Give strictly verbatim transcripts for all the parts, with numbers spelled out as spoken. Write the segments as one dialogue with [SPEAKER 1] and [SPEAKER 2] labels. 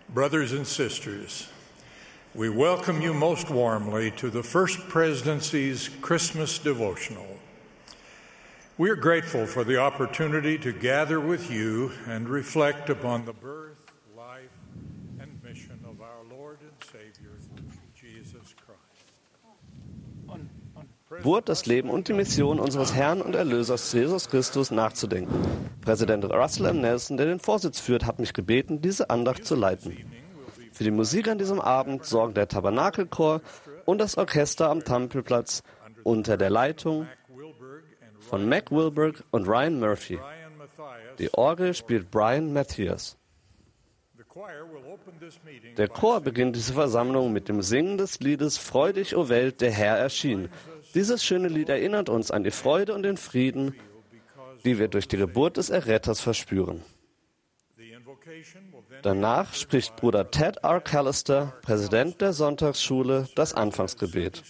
[SPEAKER 1] Brothers and sisters, we welcome you most warmly to the First Presidency's Christmas devotional. We are grateful for the opportunity to gather with you and reflect upon the birth, life, and mission of our Lord and Savior, Jesus Christ.
[SPEAKER 2] Geburt, das Leben und die Mission unseres Herrn und Erlösers Jesus Christus nachzudenken. Präsident Russell M. Nelson, der den Vorsitz führt, hat mich gebeten, diese Andacht zu leiten. Für die Musik an diesem Abend sorgen der Tabernakelchor und das Orchester am Tempelplatz unter der Leitung von Mac Wilberg und Ryan Murphy. Die Orgel spielt Brian Mathias. Der Chor beginnt diese Versammlung mit dem Singen des Liedes »Freudig, o Welt, der Herr erschien«. Dieses schöne Lied erinnert uns an die Freude und den Frieden, die wir durch die Geburt des Erretters verspüren. Danach spricht Bruder Ted R. Callister, Präsident der Sonntagsschule, das Anfangsgebet.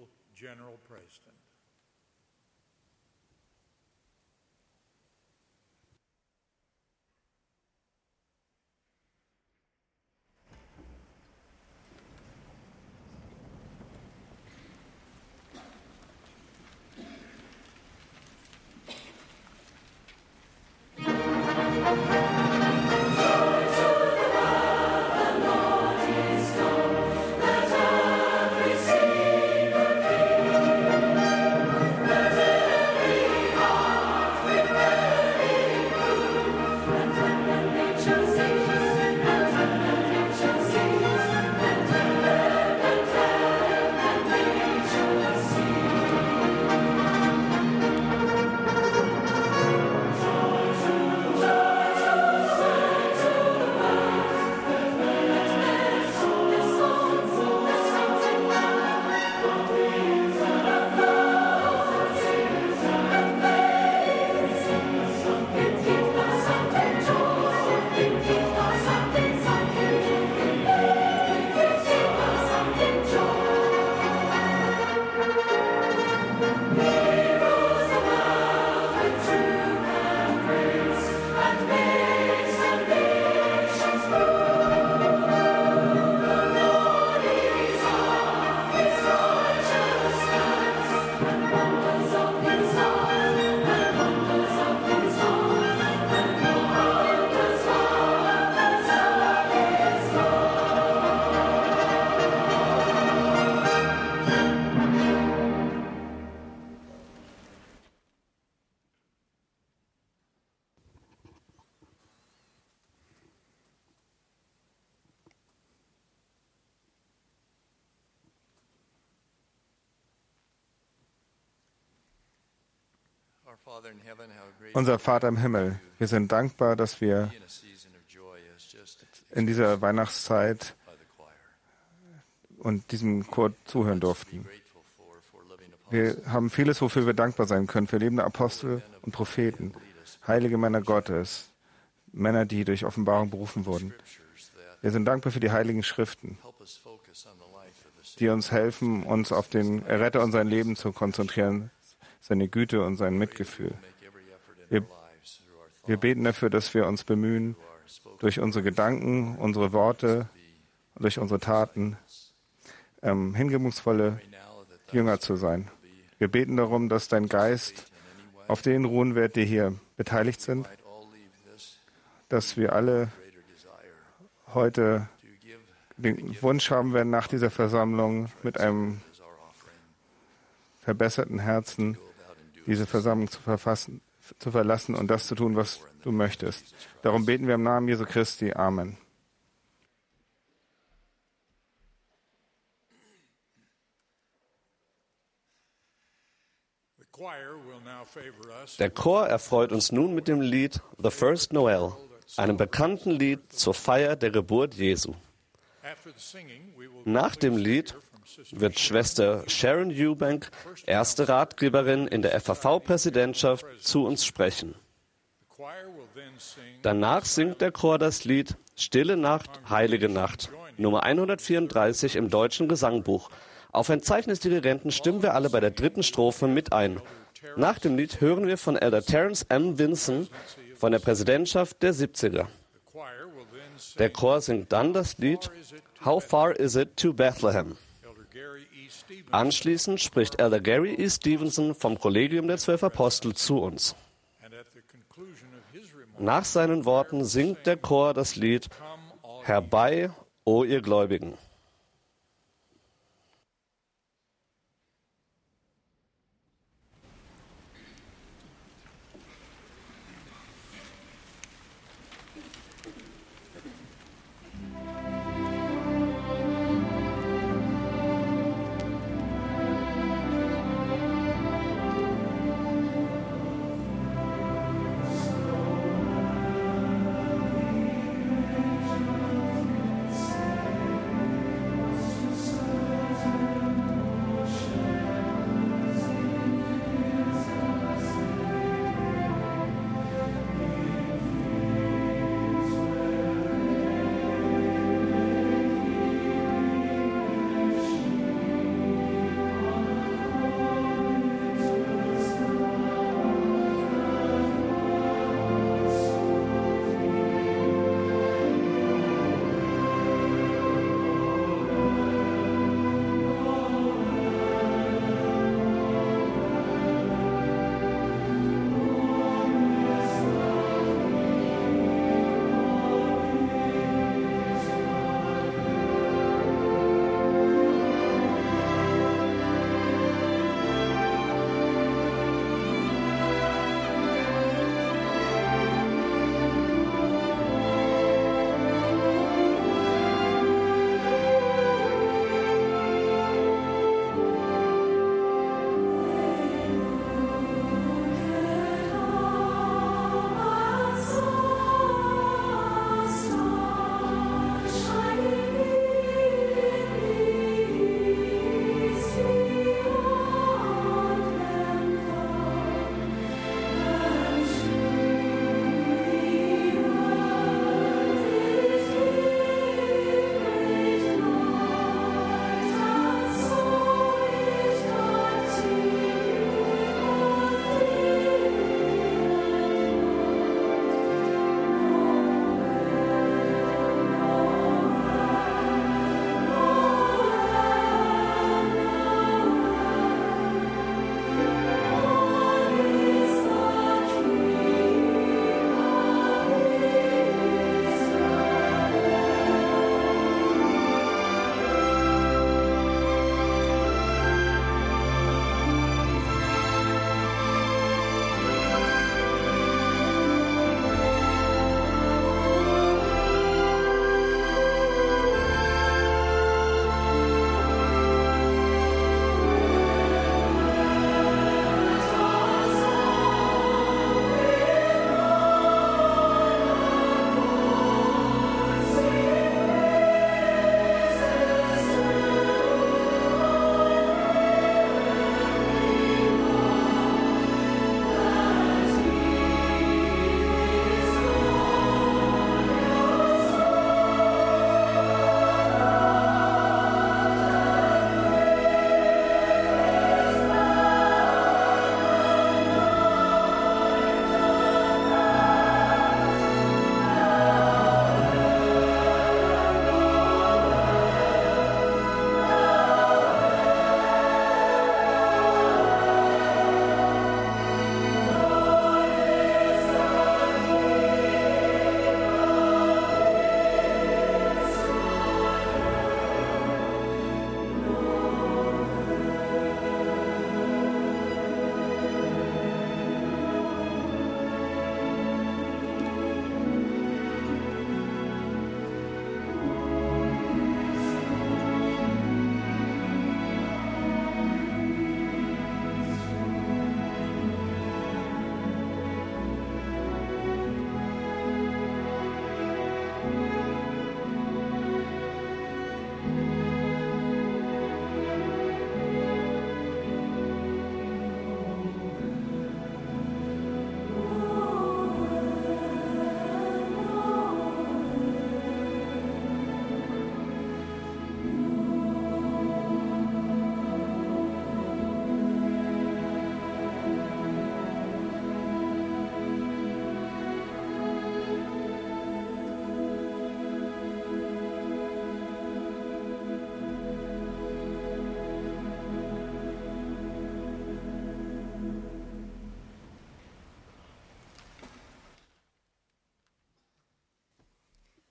[SPEAKER 3] Unser Vater im Himmel, wir sind dankbar, dass wir in dieser Weihnachtszeit und diesem Chor zuhören durften. Wir haben vieles, wofür wir dankbar sein können, für lebende Apostel und Propheten, heilige Männer Gottes, Männer, die durch Offenbarung berufen wurden. Wir sind dankbar für die heiligen Schriften, die uns helfen, uns auf den Erretter und sein Leben zu konzentrieren, seine Güte und sein Mitgefühl. Wir, wir beten dafür, dass wir uns bemühen, durch unsere Gedanken, unsere Worte, durch unsere Taten ähm, hingebungsvolle Jünger zu sein. Wir beten darum, dass dein Geist auf denen ruhen wird, die hier beteiligt sind, dass wir alle heute den Wunsch haben werden, nach dieser Versammlung mit einem verbesserten Herzen diese Versammlung zu, verfassen, zu verlassen und das zu tun, was du möchtest. Darum beten wir im Namen Jesu Christi. Amen.
[SPEAKER 2] Der Chor erfreut uns nun mit dem Lied The First Noel, einem bekannten Lied zur Feier der Geburt Jesu. Nach dem Lied wird Schwester Sharon Eubank, erste Ratgeberin in der F A V-Präsidentschaft, zu uns sprechen. Danach singt der Chor das Lied Stille Nacht, Heilige Nacht, Nummer hundertvierunddreißig im Deutschen Gesangbuch. Auf ein Zeichen des Dirigenten stimmen wir alle bei der dritten Strophe mit ein. Nach dem Lied hören wir von Elder Terence M. Vinson von der Präsidentschaft der siebziger. Der Chor singt dann das Lied How Far Is It to Bethlehem? Anschließend spricht Elder Gary E. Stevenson vom Kollegium der Zwölf Apostel zu uns. Nach seinen Worten singt der Chor das Lied Herbei, o ihr Gläubigen.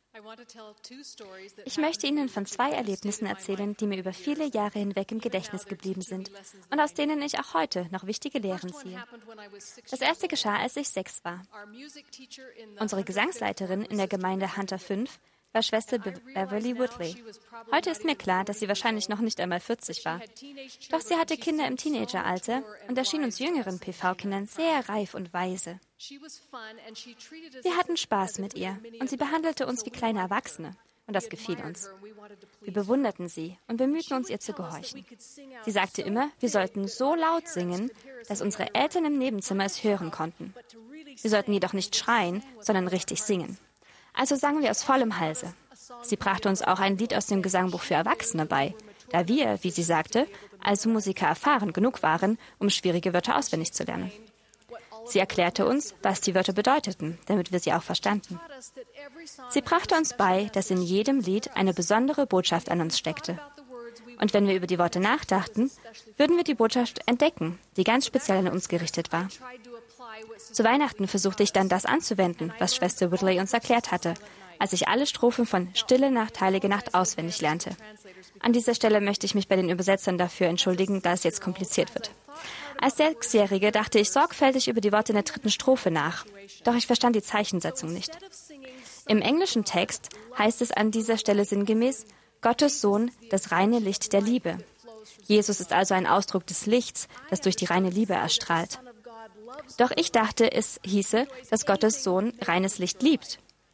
[SPEAKER 4] Ich möchte Ihnen von zwei Erlebnissen erzählen, die mir über viele Jahre hinweg im Gedächtnis geblieben sind und aus denen ich auch heute noch wichtige Lehren ziehe. Das erste geschah, als ich sechs war. Unsere Gesangsleiterin in der Gemeinde Hunter fünf war Schwester Be- Beverly Woodley. Heute ist mir klar, dass sie wahrscheinlich noch nicht einmal vierzig war. Doch sie hatte Kinder im Teenageralter und erschien uns jüngeren P V-Kindern sehr reif und weise. Wir hatten Spaß mit ihr und sie behandelte uns wie kleine Erwachsene. Und das gefiel uns. Wir bewunderten sie und bemühten uns, ihr zu gehorchen. Sie sagte immer, wir sollten so laut singen, dass unsere Eltern im Nebenzimmer es hören konnten. Wir sollten jedoch nicht schreien, sondern richtig singen. Also sangen wir aus vollem Halse. Sie brachte uns auch ein Lied aus dem Gesangbuch für Erwachsene bei, da wir, wie sie sagte, als Musiker erfahren genug waren, um schwierige Wörter auswendig zu lernen. Sie erklärte uns, was die Wörter bedeuteten, damit wir sie auch verstanden. Sie brachte uns bei, dass in jedem Lied eine besondere Botschaft an uns steckte. Und wenn wir über die Worte nachdachten, würden wir die Botschaft entdecken, die ganz speziell an uns gerichtet war. Zu Weihnachten versuchte ich dann das anzuwenden, was Schwester Woodley uns erklärt hatte, als ich alle Strophen von Stille Nacht, Heilige Nacht auswendig lernte. An dieser Stelle möchte ich mich bei den Übersetzern dafür entschuldigen, da es jetzt kompliziert wird. Als Sechsjährige dachte ich sorgfältig über die Worte in der dritten Strophe nach, doch ich verstand die Zeichensetzung nicht. Im englischen Text heißt es an dieser Stelle sinngemäß, Gottes Sohn, das reine Licht der Liebe. Jesus ist also ein Ausdruck des Lichts, das durch die reine Liebe erstrahlt. Doch ich dachte, es hieße, dass Gottes Sohn reines Licht liebt.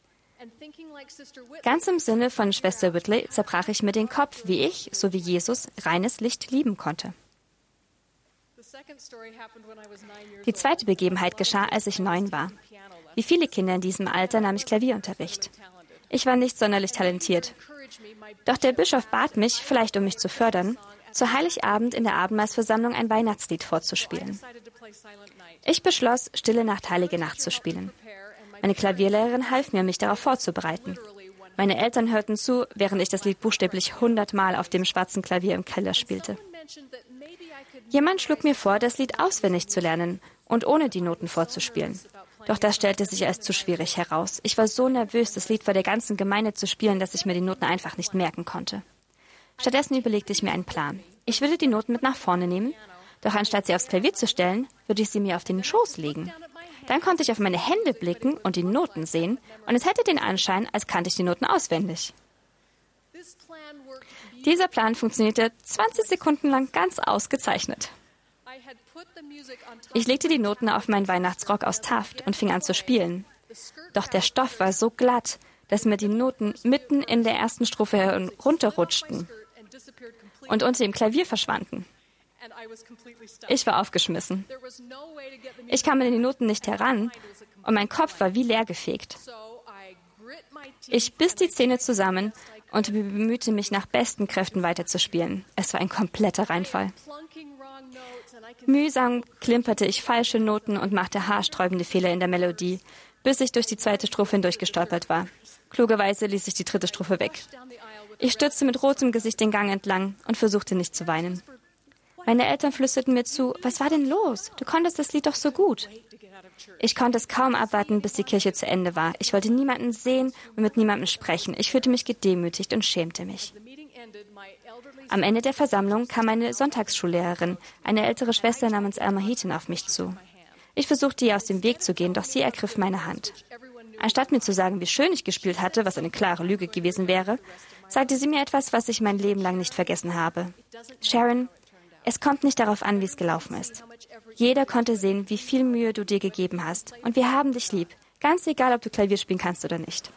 [SPEAKER 4] Ganz im Sinne von Schwester Whitley zerbrach ich mir den Kopf, wie ich, so wie Jesus, reines Licht lieben konnte. Die zweite Begebenheit geschah, als ich neun war. Wie viele Kinder in diesem Alter nahm ich Klavierunterricht. Ich war nicht sonderlich talentiert. Doch der Bischof bat mich, vielleicht um mich zu fördern, zu Heiligabend in der Abendmahlsversammlung ein Weihnachtslied vorzuspielen. Ich beschloss, Stille Nacht, Heilige Nacht zu spielen. Meine Klavierlehrerin half mir, mich darauf vorzubereiten. Meine Eltern hörten zu, während ich das Lied buchstäblich hundertmal auf dem schwarzen Klavier im Keller spielte. Jemand schlug mir vor, das Lied auswendig zu lernen und ohne die Noten vorzuspielen. Doch das stellte sich als zu schwierig heraus. Ich war so nervös, das Lied vor der ganzen Gemeinde zu spielen, dass ich mir die Noten einfach nicht merken konnte. Stattdessen überlegte ich mir einen Plan. Ich würde die Noten mit nach vorne nehmen, doch anstatt sie aufs Klavier zu stellen, würde ich sie mir auf den Schoß legen. Dann konnte ich auf meine Hände blicken und die Noten sehen, und es hätte den Anschein, als kannte ich die Noten auswendig. Dieser Plan funktionierte zwanzig Sekunden lang ganz ausgezeichnet. Ich legte die Noten auf meinen Weihnachtsrock aus Taft und fing an zu spielen. Doch der Stoff war so glatt, dass mir die Noten mitten in der ersten Strophe herunterrutschten und unter dem Klavier verschwanden. Ich war aufgeschmissen. Ich kam an die Noten nicht heran und mein Kopf war wie leergefegt. Ich biss die Zähne zusammen und bemühte mich nach besten Kräften weiterzuspielen. Es war ein kompletter Reinfall. Mühsam klimperte ich falsche Noten und machte haarsträubende Fehler in der Melodie, bis ich durch die zweite Strophe hindurch gestolpert war. Klugerweise ließ ich die dritte Strophe weg. Ich stürzte mit rotem Gesicht den Gang entlang und versuchte nicht zu weinen. Meine Eltern flüsterten mir zu, was war denn los? Du konntest das Lied doch so gut. Ich konnte es kaum abwarten, bis die Kirche zu Ende war. Ich wollte niemanden sehen und mit niemandem sprechen. Ich fühlte mich gedemütigt und schämte mich. Am Ende der Versammlung kam meine Sonntagsschullehrerin, eine ältere Schwester namens Alma Heaton, auf mich zu. Ich versuchte, ihr aus dem Weg zu gehen, doch sie ergriff meine Hand. Anstatt mir zu sagen, wie schön ich gespielt hatte, was eine klare Lüge gewesen wäre, sagte sie mir etwas, was ich mein Leben lang nicht vergessen habe. Sharon, es kommt nicht darauf an, wie es gelaufen ist. Jeder konnte sehen, wie viel Mühe du dir gegeben hast. Und wir haben dich lieb. Ganz egal, ob du Klavier spielen kannst oder nicht.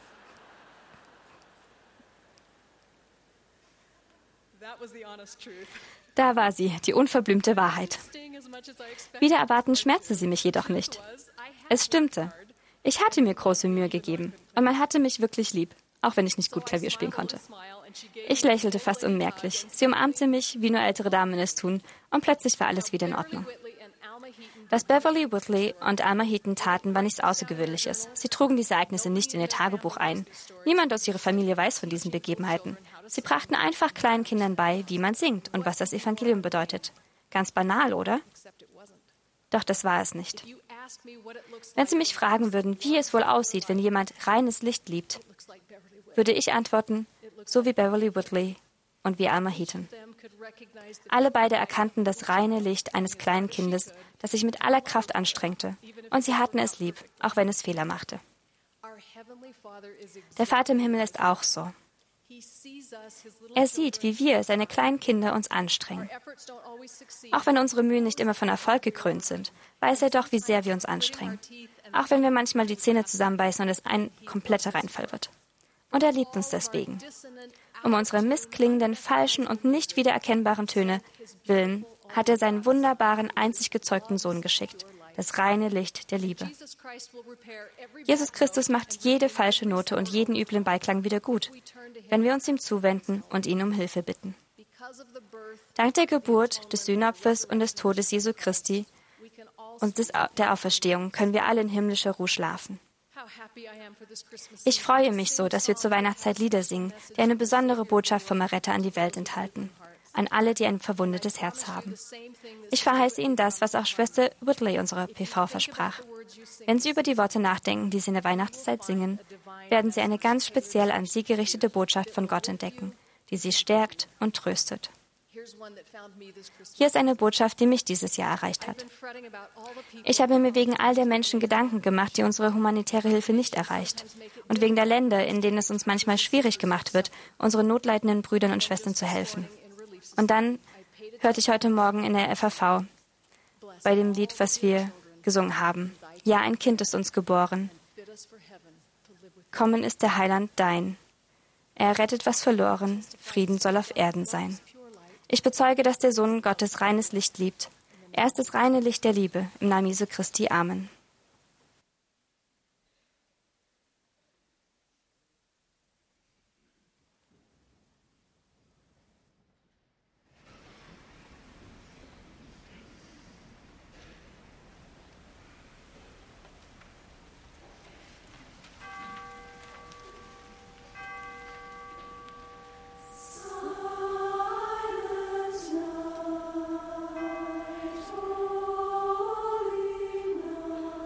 [SPEAKER 4] Da war sie, die unverblümte Wahrheit. Wider Erwarten schmerzte sie mich jedoch nicht. Es stimmte. Ich hatte mir große Mühe gegeben. Und man hatte mich wirklich lieb, auch wenn ich nicht gut Klavier spielen konnte. Ich lächelte fast unmerklich. Sie umarmte mich, wie nur ältere Damen es tun, und plötzlich war alles wieder in Ordnung. Was Beverly Woodley und Alma Heaton taten, war nichts Außergewöhnliches. Sie trugen diese Ereignisse nicht in ihr Tagebuch ein. Niemand aus ihrer Familie weiß von diesen Begebenheiten. Sie brachten einfach kleinen Kindern bei, wie man singt und was das Evangelium bedeutet. Ganz banal, oder? Doch das war es nicht. Wenn Sie mich fragen würden, wie es wohl aussieht, wenn jemand reines Licht liebt, würde ich antworten, so wie Beverly Whitley und wie Alma Heaton. Alle beide erkannten das reine Licht eines kleinen Kindes, das sich mit aller Kraft anstrengte. Und sie hatten es lieb, auch wenn es Fehler machte. Der Vater im Himmel ist auch so. Er sieht, wie wir, seine kleinen Kinder, uns anstrengen. Auch wenn unsere Mühen nicht immer von Erfolg gekrönt sind, weiß er doch, wie sehr wir uns anstrengen. Auch wenn wir manchmal die Zähne zusammenbeißen und es ein kompletter Reinfall wird. Und er liebt uns deswegen. Um unsere missklingenden, falschen und nicht wiedererkennbaren Töne willen hat er seinen wunderbaren, einzig gezeugten Sohn geschickt, das reine Licht der Liebe. Jesus Christus macht jede falsche Note und jeden üblen Beiklang wieder gut, wenn wir uns ihm zuwenden und ihn um Hilfe bitten. Dank der Geburt, des Sühnopfers und des Todes Jesu Christi und des, der Auferstehung können wir alle in himmlischer Ruhe schlafen. Ich freue mich so, dass wir zur Weihnachtszeit Lieder singen, die eine besondere Botschaft vom Erretter an die Welt enthalten, an alle, die ein verwundetes Herz haben. Ich verheiße Ihnen das, was auch Schwester Whitley, unsere P V, versprach. Wenn Sie über die Worte nachdenken, die Sie in der Weihnachtszeit singen, werden Sie eine ganz speziell an Sie gerichtete Botschaft von Gott entdecken, die Sie stärkt und tröstet. Hier ist eine Botschaft, die mich dieses Jahr erreicht hat. Ich habe mir wegen all der Menschen Gedanken gemacht, die unsere humanitäre Hilfe nicht erreicht. Und wegen der Länder, in denen es uns manchmal schwierig gemacht wird, unseren notleidenden Brüdern und Schwestern zu helfen. Und dann hörte ich heute Morgen in der F A V bei dem Lied, was wir gesungen haben. Ja, ein Kind ist uns geboren. Kommen ist der Heiland dein. Er rettet, was verloren. Frieden soll auf Erden sein. Ich bezeuge, dass der Sohn Gottes reines Licht liebt. Er ist das reine Licht der Liebe. Im Namen Jesu Christi. Amen.
[SPEAKER 5] Silent night, holy night.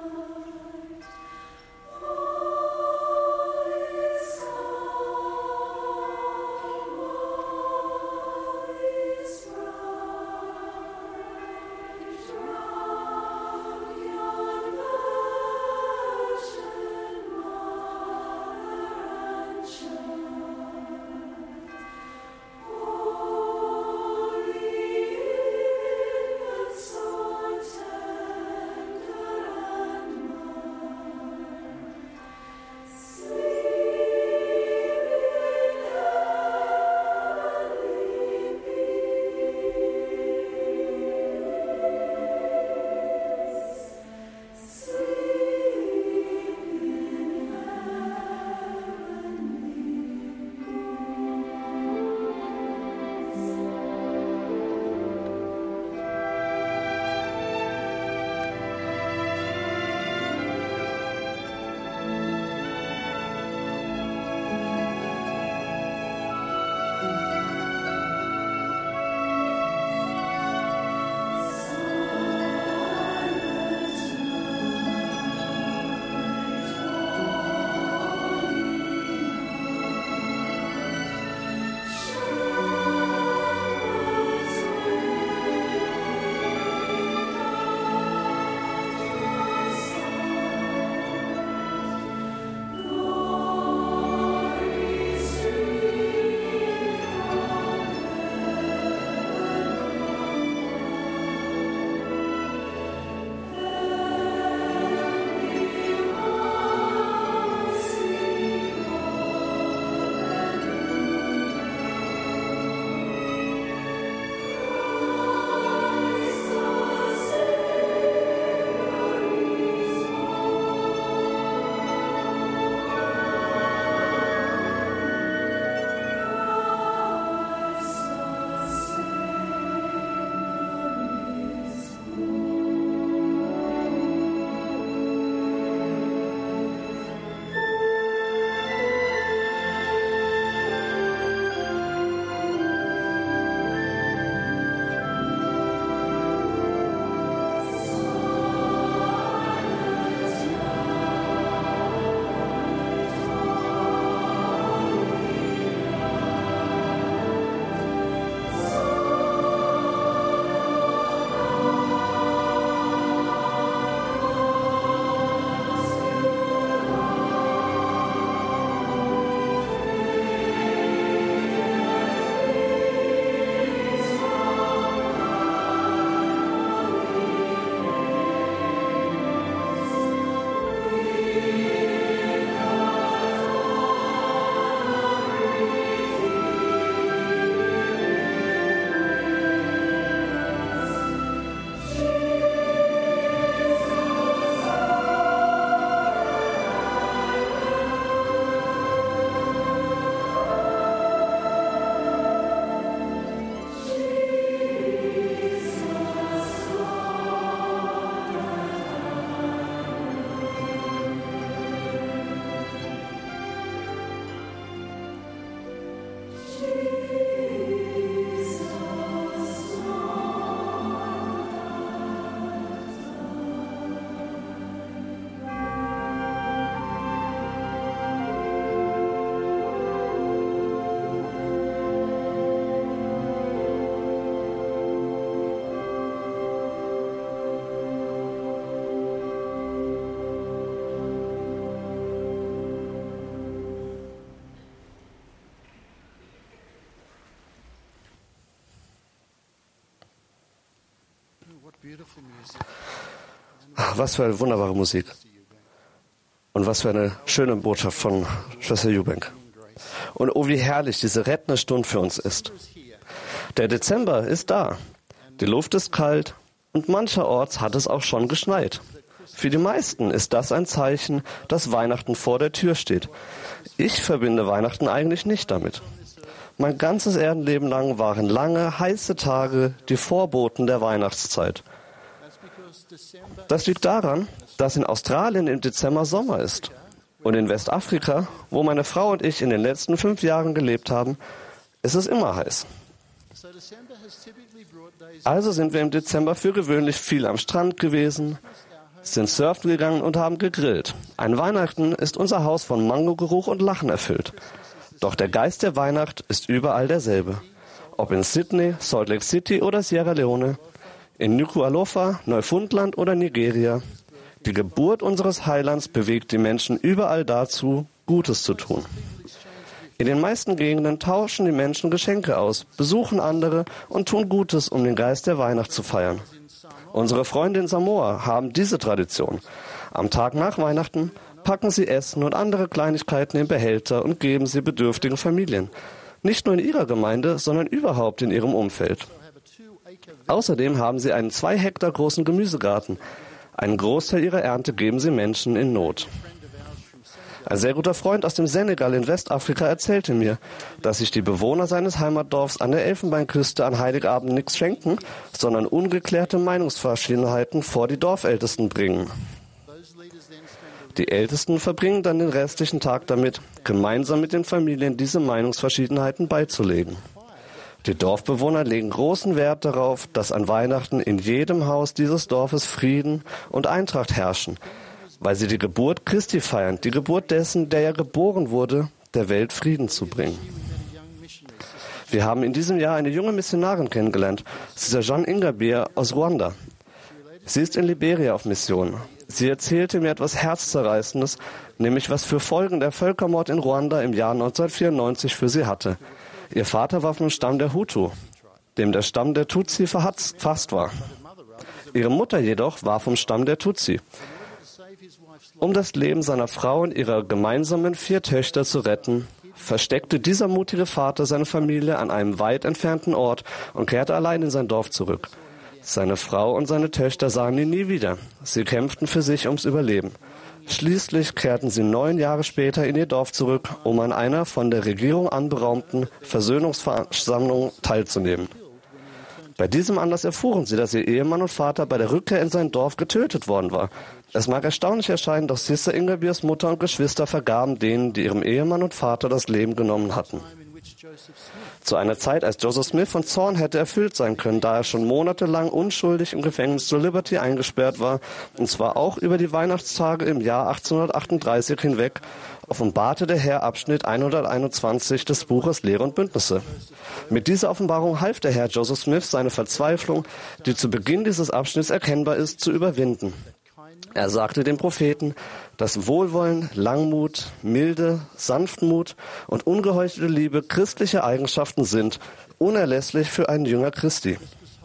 [SPEAKER 2] Was für eine wunderbare Musik. Und was für eine schöne Botschaft von Schwester Eubank. Und oh, wie herrlich diese rettende Stunde für uns ist. Der Dezember ist da. Die Luft ist kalt und mancherorts hat es auch schon geschneit. Für die meisten ist das ein Zeichen, dass Weihnachten vor der Tür steht. Ich verbinde Weihnachten eigentlich nicht damit. Mein ganzes Erdenleben lang waren lange, heiße Tage die Vorboten der Weihnachtszeit. Das liegt daran, dass in Australien im Dezember Sommer ist. Und in Westafrika, wo meine Frau und ich in den letzten fünf Jahren gelebt haben, ist es immer heiß. Also sind wir im Dezember für gewöhnlich viel am Strand gewesen, sind surfen gegangen und haben gegrillt. Ein Weihnachten ist unser Haus von Mangogeruch und Lachen erfüllt. Doch der Geist der Weihnacht ist überall derselbe. Ob in Sydney, Salt Lake City oder Sierra Leone, in Nuku'alofa, Neufundland oder Nigeria. Die Geburt unseres Heilands bewegt die Menschen überall dazu, Gutes zu tun. In den meisten Gegenden tauschen die Menschen Geschenke aus, besuchen andere und tun Gutes, um den Geist der Weihnacht zu feiern. Unsere Freunde in Samoa haben diese Tradition. Am Tag nach Weihnachten packen sie Essen und andere Kleinigkeiten in Behälter und geben sie bedürftigen Familien. Nicht nur in ihrer Gemeinde, sondern überhaupt in ihrem Umfeld. Außerdem haben sie einen zwei Hektar großen Gemüsegarten. Einen Großteil ihrer Ernte geben sie Menschen in Not. Ein sehr guter Freund aus dem Senegal in Westafrika erzählte mir, dass sich die Bewohner seines Heimatdorfs an der Elfenbeinküste an Heiligabend nichts schenken, sondern ungeklärte Meinungsverschiedenheiten vor die Dorfältesten bringen. Die Ältesten verbringen dann den restlichen Tag damit, gemeinsam mit den Familien diese Meinungsverschiedenheiten beizulegen. Die Dorfbewohner legen großen Wert darauf, dass an Weihnachten in jedem Haus dieses Dorfes Frieden und Eintracht herrschen, weil sie die Geburt Christi feiern, die Geburt dessen, der ja geboren wurde, der Welt Frieden zu bringen. Wir haben in diesem Jahr eine junge Missionarin kennengelernt, Sister Jeanne Ingabire aus Ruanda. Sie ist in Liberia auf Mission. Sie erzählte mir etwas Herzzerreißendes, nämlich was für Folgen der Völkermord in Ruanda im Jahr neunzehnhundertvierundneunzig für sie hatte. Ihr Vater war vom Stamm der Hutu, dem der Stamm der Tutsi verfasst war. Ihre Mutter jedoch war vom Stamm der Tutsi. Um das Leben seiner Frau und ihrer gemeinsamen vier Töchter zu retten, versteckte dieser mutige Vater seine Familie an einem weit entfernten Ort und kehrte allein in sein Dorf zurück. Seine Frau und seine Töchter sahen ihn nie wieder. Sie kämpften für sich ums Überleben. Schließlich kehrten sie neun Jahre später in ihr Dorf zurück, um an einer von der Regierung anberaumten Versöhnungsversammlung teilzunehmen. Bei diesem Anlass erfuhren sie, dass ihr Ehemann und Vater bei der Rückkehr in sein Dorf getötet worden war. Es mag erstaunlich erscheinen, doch Sister Ingabires Mutter und Geschwister vergaben denen, die ihrem Ehemann und Vater das Leben genommen hatten. Zu einer Zeit, als Joseph Smith von Zorn hätte erfüllt sein können, da er schon monatelang unschuldig im Gefängnis zur Liberty eingesperrt war, und zwar auch über die Weihnachtstage im Jahr achtzehnhundertachtunddreißig hinweg, offenbarte der Herr Abschnitt hunderteinundzwanzig des Buches Lehre und Bündnisse. Mit dieser Offenbarung half der Herr Joseph Smith, seine Verzweiflung, die zu Beginn dieses Abschnitts erkennbar ist, zu überwinden. Er sagte dem Propheten, dass Wohlwollen, Langmut, Milde, Sanftmut und ungeheuchelte Liebe christliche Eigenschaften sind, unerlässlich für einen Jünger Christi.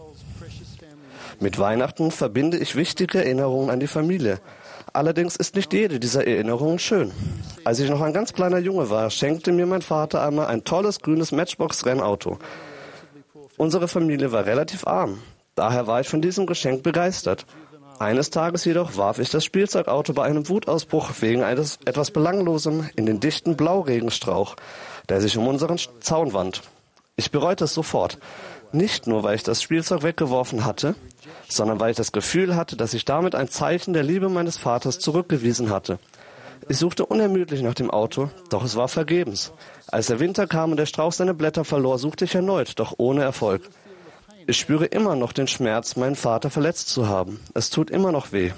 [SPEAKER 2] Mit Weihnachten verbinde ich wichtige Erinnerungen an die Familie. Allerdings ist nicht jede dieser Erinnerungen schön. Als ich noch ein ganz kleiner Junge war, schenkte mir mein Vater einmal ein tolles grünes Matchbox-Rennauto. Unsere Familie war relativ arm. Daher war ich von diesem Geschenk begeistert. Eines Tages jedoch warf ich das Spielzeugauto bei einem Wutausbruch wegen eines etwas Belanglosem in den dichten Blauregenstrauch, der sich um unseren Zaun wand. Ich bereute es sofort. Nicht nur, weil ich das Spielzeug weggeworfen hatte, sondern weil ich das Gefühl hatte, dass ich damit ein Zeichen der Liebe meines Vaters zurückgewiesen hatte. Ich suchte unermüdlich nach dem Auto, doch es war vergebens. Als der Winter kam und der Strauch seine Blätter verlor, suchte ich erneut, doch ohne Erfolg. Ich spüre immer noch den Schmerz, meinen Vater verletzt zu haben. Es tut immer noch weh.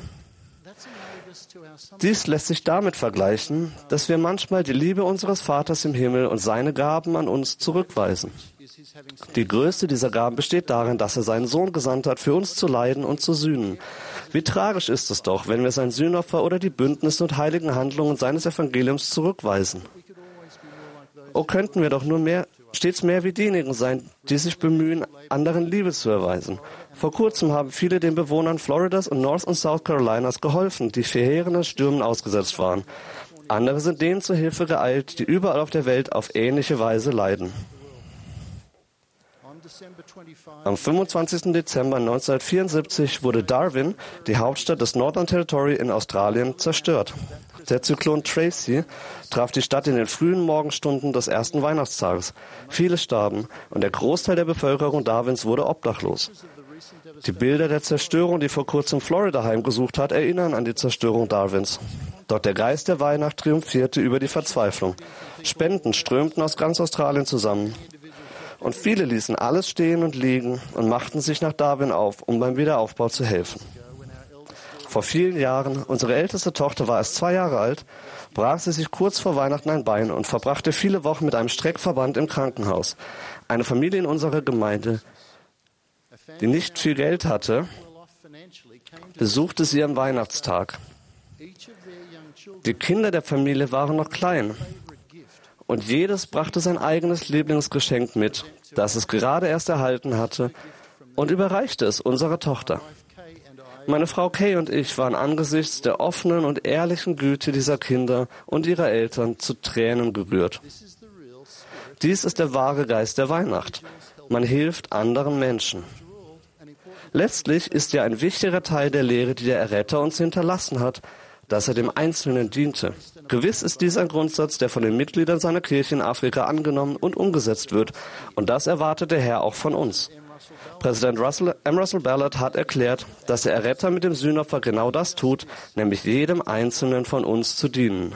[SPEAKER 2] Dies lässt sich damit vergleichen, dass wir manchmal die Liebe unseres Vaters im Himmel und seine Gaben an uns zurückweisen. Die größte dieser Gaben besteht darin, dass er seinen Sohn gesandt hat, für uns zu leiden und zu sühnen. Wie tragisch ist es doch, wenn wir sein Sühnopfer oder die Bündnisse und heiligen Handlungen seines Evangeliums zurückweisen. Oh, könnten wir doch nur mehr, stets mehr wie diejenigen sein, die sich bemühen, anderen Liebe zu erweisen. Vor kurzem haben viele den Bewohnern Floridas und North und South Carolinas geholfen, die verheerenden Stürmen ausgesetzt waren. Andere sind denen zur Hilfe geeilt, die überall auf der Welt auf ähnliche Weise leiden. Am fünfundzwanzigsten Dezember neunzehnhundertvierundsiebzig wurde Darwin, die Hauptstadt des Northern Territory in Australien, zerstört. Der Zyklon Tracy traf die Stadt in den frühen Morgenstunden des ersten Weihnachtstages. Viele starben und der Großteil der Bevölkerung Darwins wurde obdachlos. Die Bilder der Zerstörung, die vor kurzem Florida heimgesucht hat, erinnern an die Zerstörung Darwins. Doch der Geist der Weihnacht triumphierte über die Verzweiflung. Spenden strömten aus ganz Australien zusammen. Und viele ließen alles stehen und liegen und machten sich nach Darwin auf, um beim Wiederaufbau zu helfen. Vor vielen Jahren, unsere älteste Tochter war erst zwei Jahre alt, brach sie sich kurz vor Weihnachten ein Bein und verbrachte viele Wochen mit einem Streckverband im Krankenhaus. Eine Familie in unserer Gemeinde, die nicht viel Geld hatte, besuchte sie am Weihnachtstag. Die Kinder der Familie waren noch klein. Und jedes brachte sein eigenes Lieblingsgeschenk mit, das es gerade erst erhalten hatte, und überreichte es unserer Tochter. Meine Frau Kay und ich waren angesichts der offenen und ehrlichen Güte dieser Kinder und ihrer Eltern zu Tränen gerührt. Dies ist der wahre Geist der Weihnacht. Man hilft anderen Menschen. Letztlich ist ja ein wichtiger Teil der Lehre, die der Erretter uns hinterlassen hat, dass er dem Einzelnen diente. Gewiss ist dies ein Grundsatz, der von den Mitgliedern seiner Kirche in Afrika angenommen und umgesetzt wird. Und das erwartet der Herr auch von uns. Präsident Russell, M. Russell Ballard hat erklärt, dass der Erretter mit dem Sühnopfer genau das tut, nämlich jedem Einzelnen von uns zu dienen.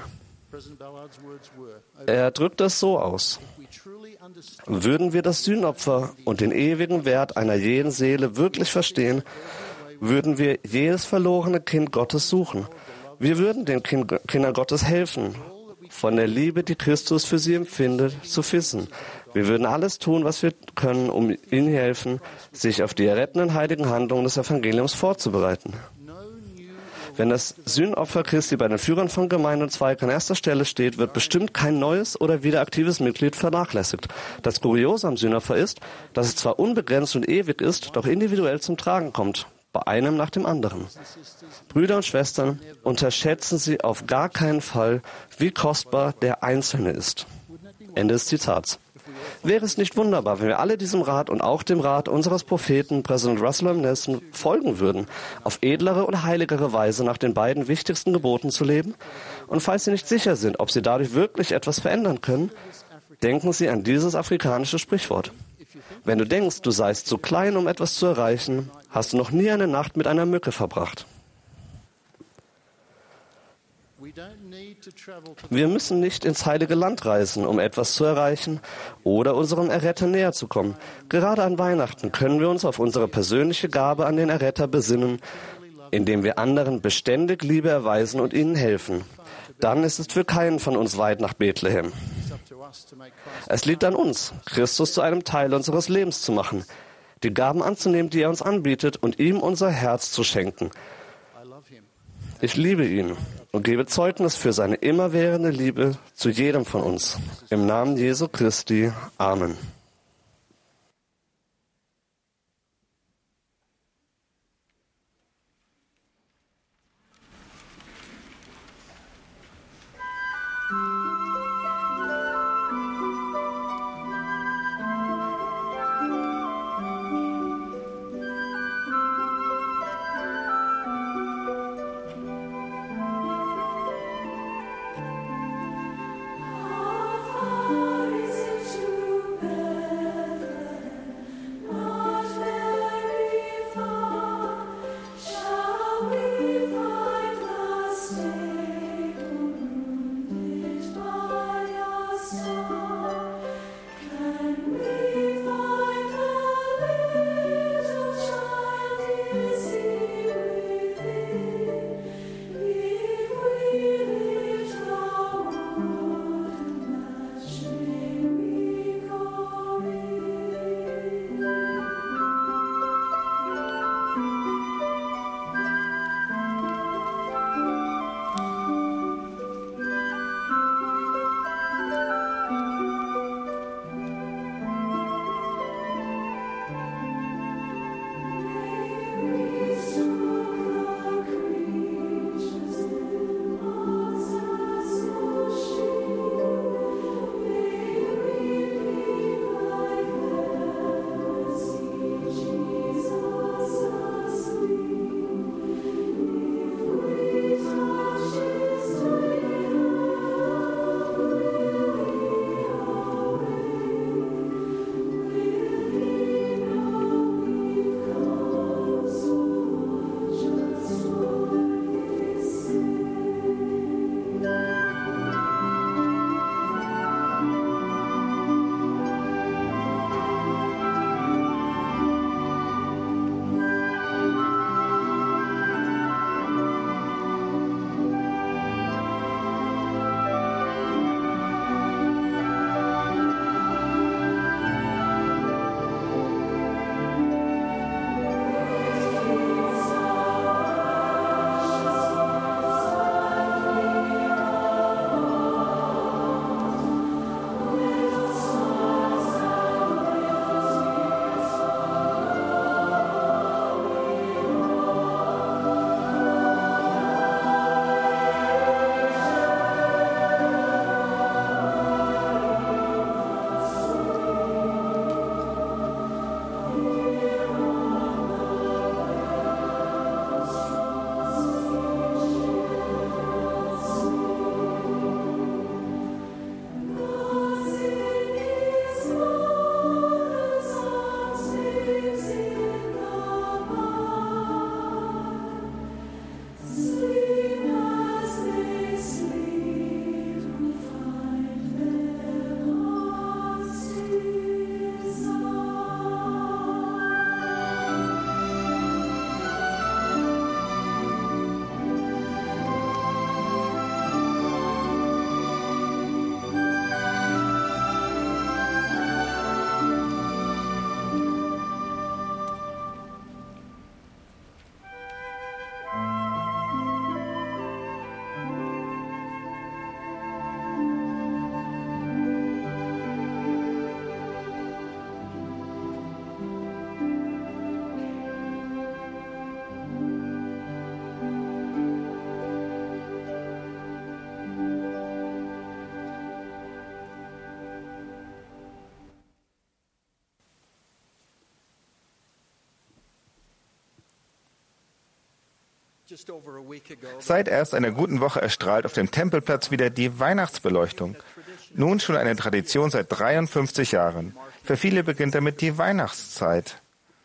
[SPEAKER 2] Er drückt es so aus. Würden wir das Sühnopfer und den ewigen Wert einer jeden Seele wirklich verstehen, würden wir jedes verlorene Kind Gottes suchen. Wir würden den kind, Kindern Gottes helfen, von der Liebe, die Christus für sie empfindet, zu wissen. Wir würden alles tun, was wir können, um ihnen helfen, sich auf die errettenden heiligen Handlungen des Evangeliums vorzubereiten. Wenn das Sühnopfer Christi bei den Führern von Gemeinden und Zweig an erster Stelle steht, wird bestimmt kein neues oder wieder aktives Mitglied vernachlässigt. Das Kuriose am Sühnopfer ist, dass es zwar unbegrenzt und ewig ist, doch individuell zum Tragen kommt, bei einem nach dem anderen. Brüder und Schwestern, unterschätzen Sie auf gar keinen Fall, wie kostbar der Einzelne ist. Ende des Zitats. Wäre es nicht wunderbar, wenn wir alle diesem Rat und auch dem Rat unseres Propheten, Präsident Russell M. Nelson, folgen würden, auf edlere und heiligere Weise nach den beiden wichtigsten Geboten zu leben? Und falls Sie nicht sicher sind, ob Sie dadurch wirklich etwas verändern können, denken Sie an dieses afrikanische Sprichwort. Wenn du denkst, du seist zu klein, um etwas zu erreichen, hast du noch nie eine Nacht mit einer Mücke verbracht. Wir müssen nicht ins Heilige Land reisen, um etwas zu erreichen oder unserem Erretter näher zu kommen. Gerade an Weihnachten können wir uns auf unsere persönliche Gabe an den Erretter besinnen, indem wir anderen beständig Liebe erweisen und ihnen helfen. Dann ist es für keinen von uns weit nach Bethlehem. Es liegt an uns, Christus zu einem Teil unseres Lebens zu machen, die Gaben anzunehmen, die er uns anbietet, und ihm unser Herz zu schenken. Ich liebe ihn und gebe Zeugnis für seine immerwährende Liebe zu jedem von uns. Im Namen Jesu Christi. Amen.
[SPEAKER 5] How far is it to bear?
[SPEAKER 3] Seit erst einer guten Woche erstrahlt auf dem Tempelplatz wieder die Weihnachtsbeleuchtung. Nun schon eine Tradition seit dreiundfünfzig Jahren. Für viele beginnt damit die Weihnachtszeit.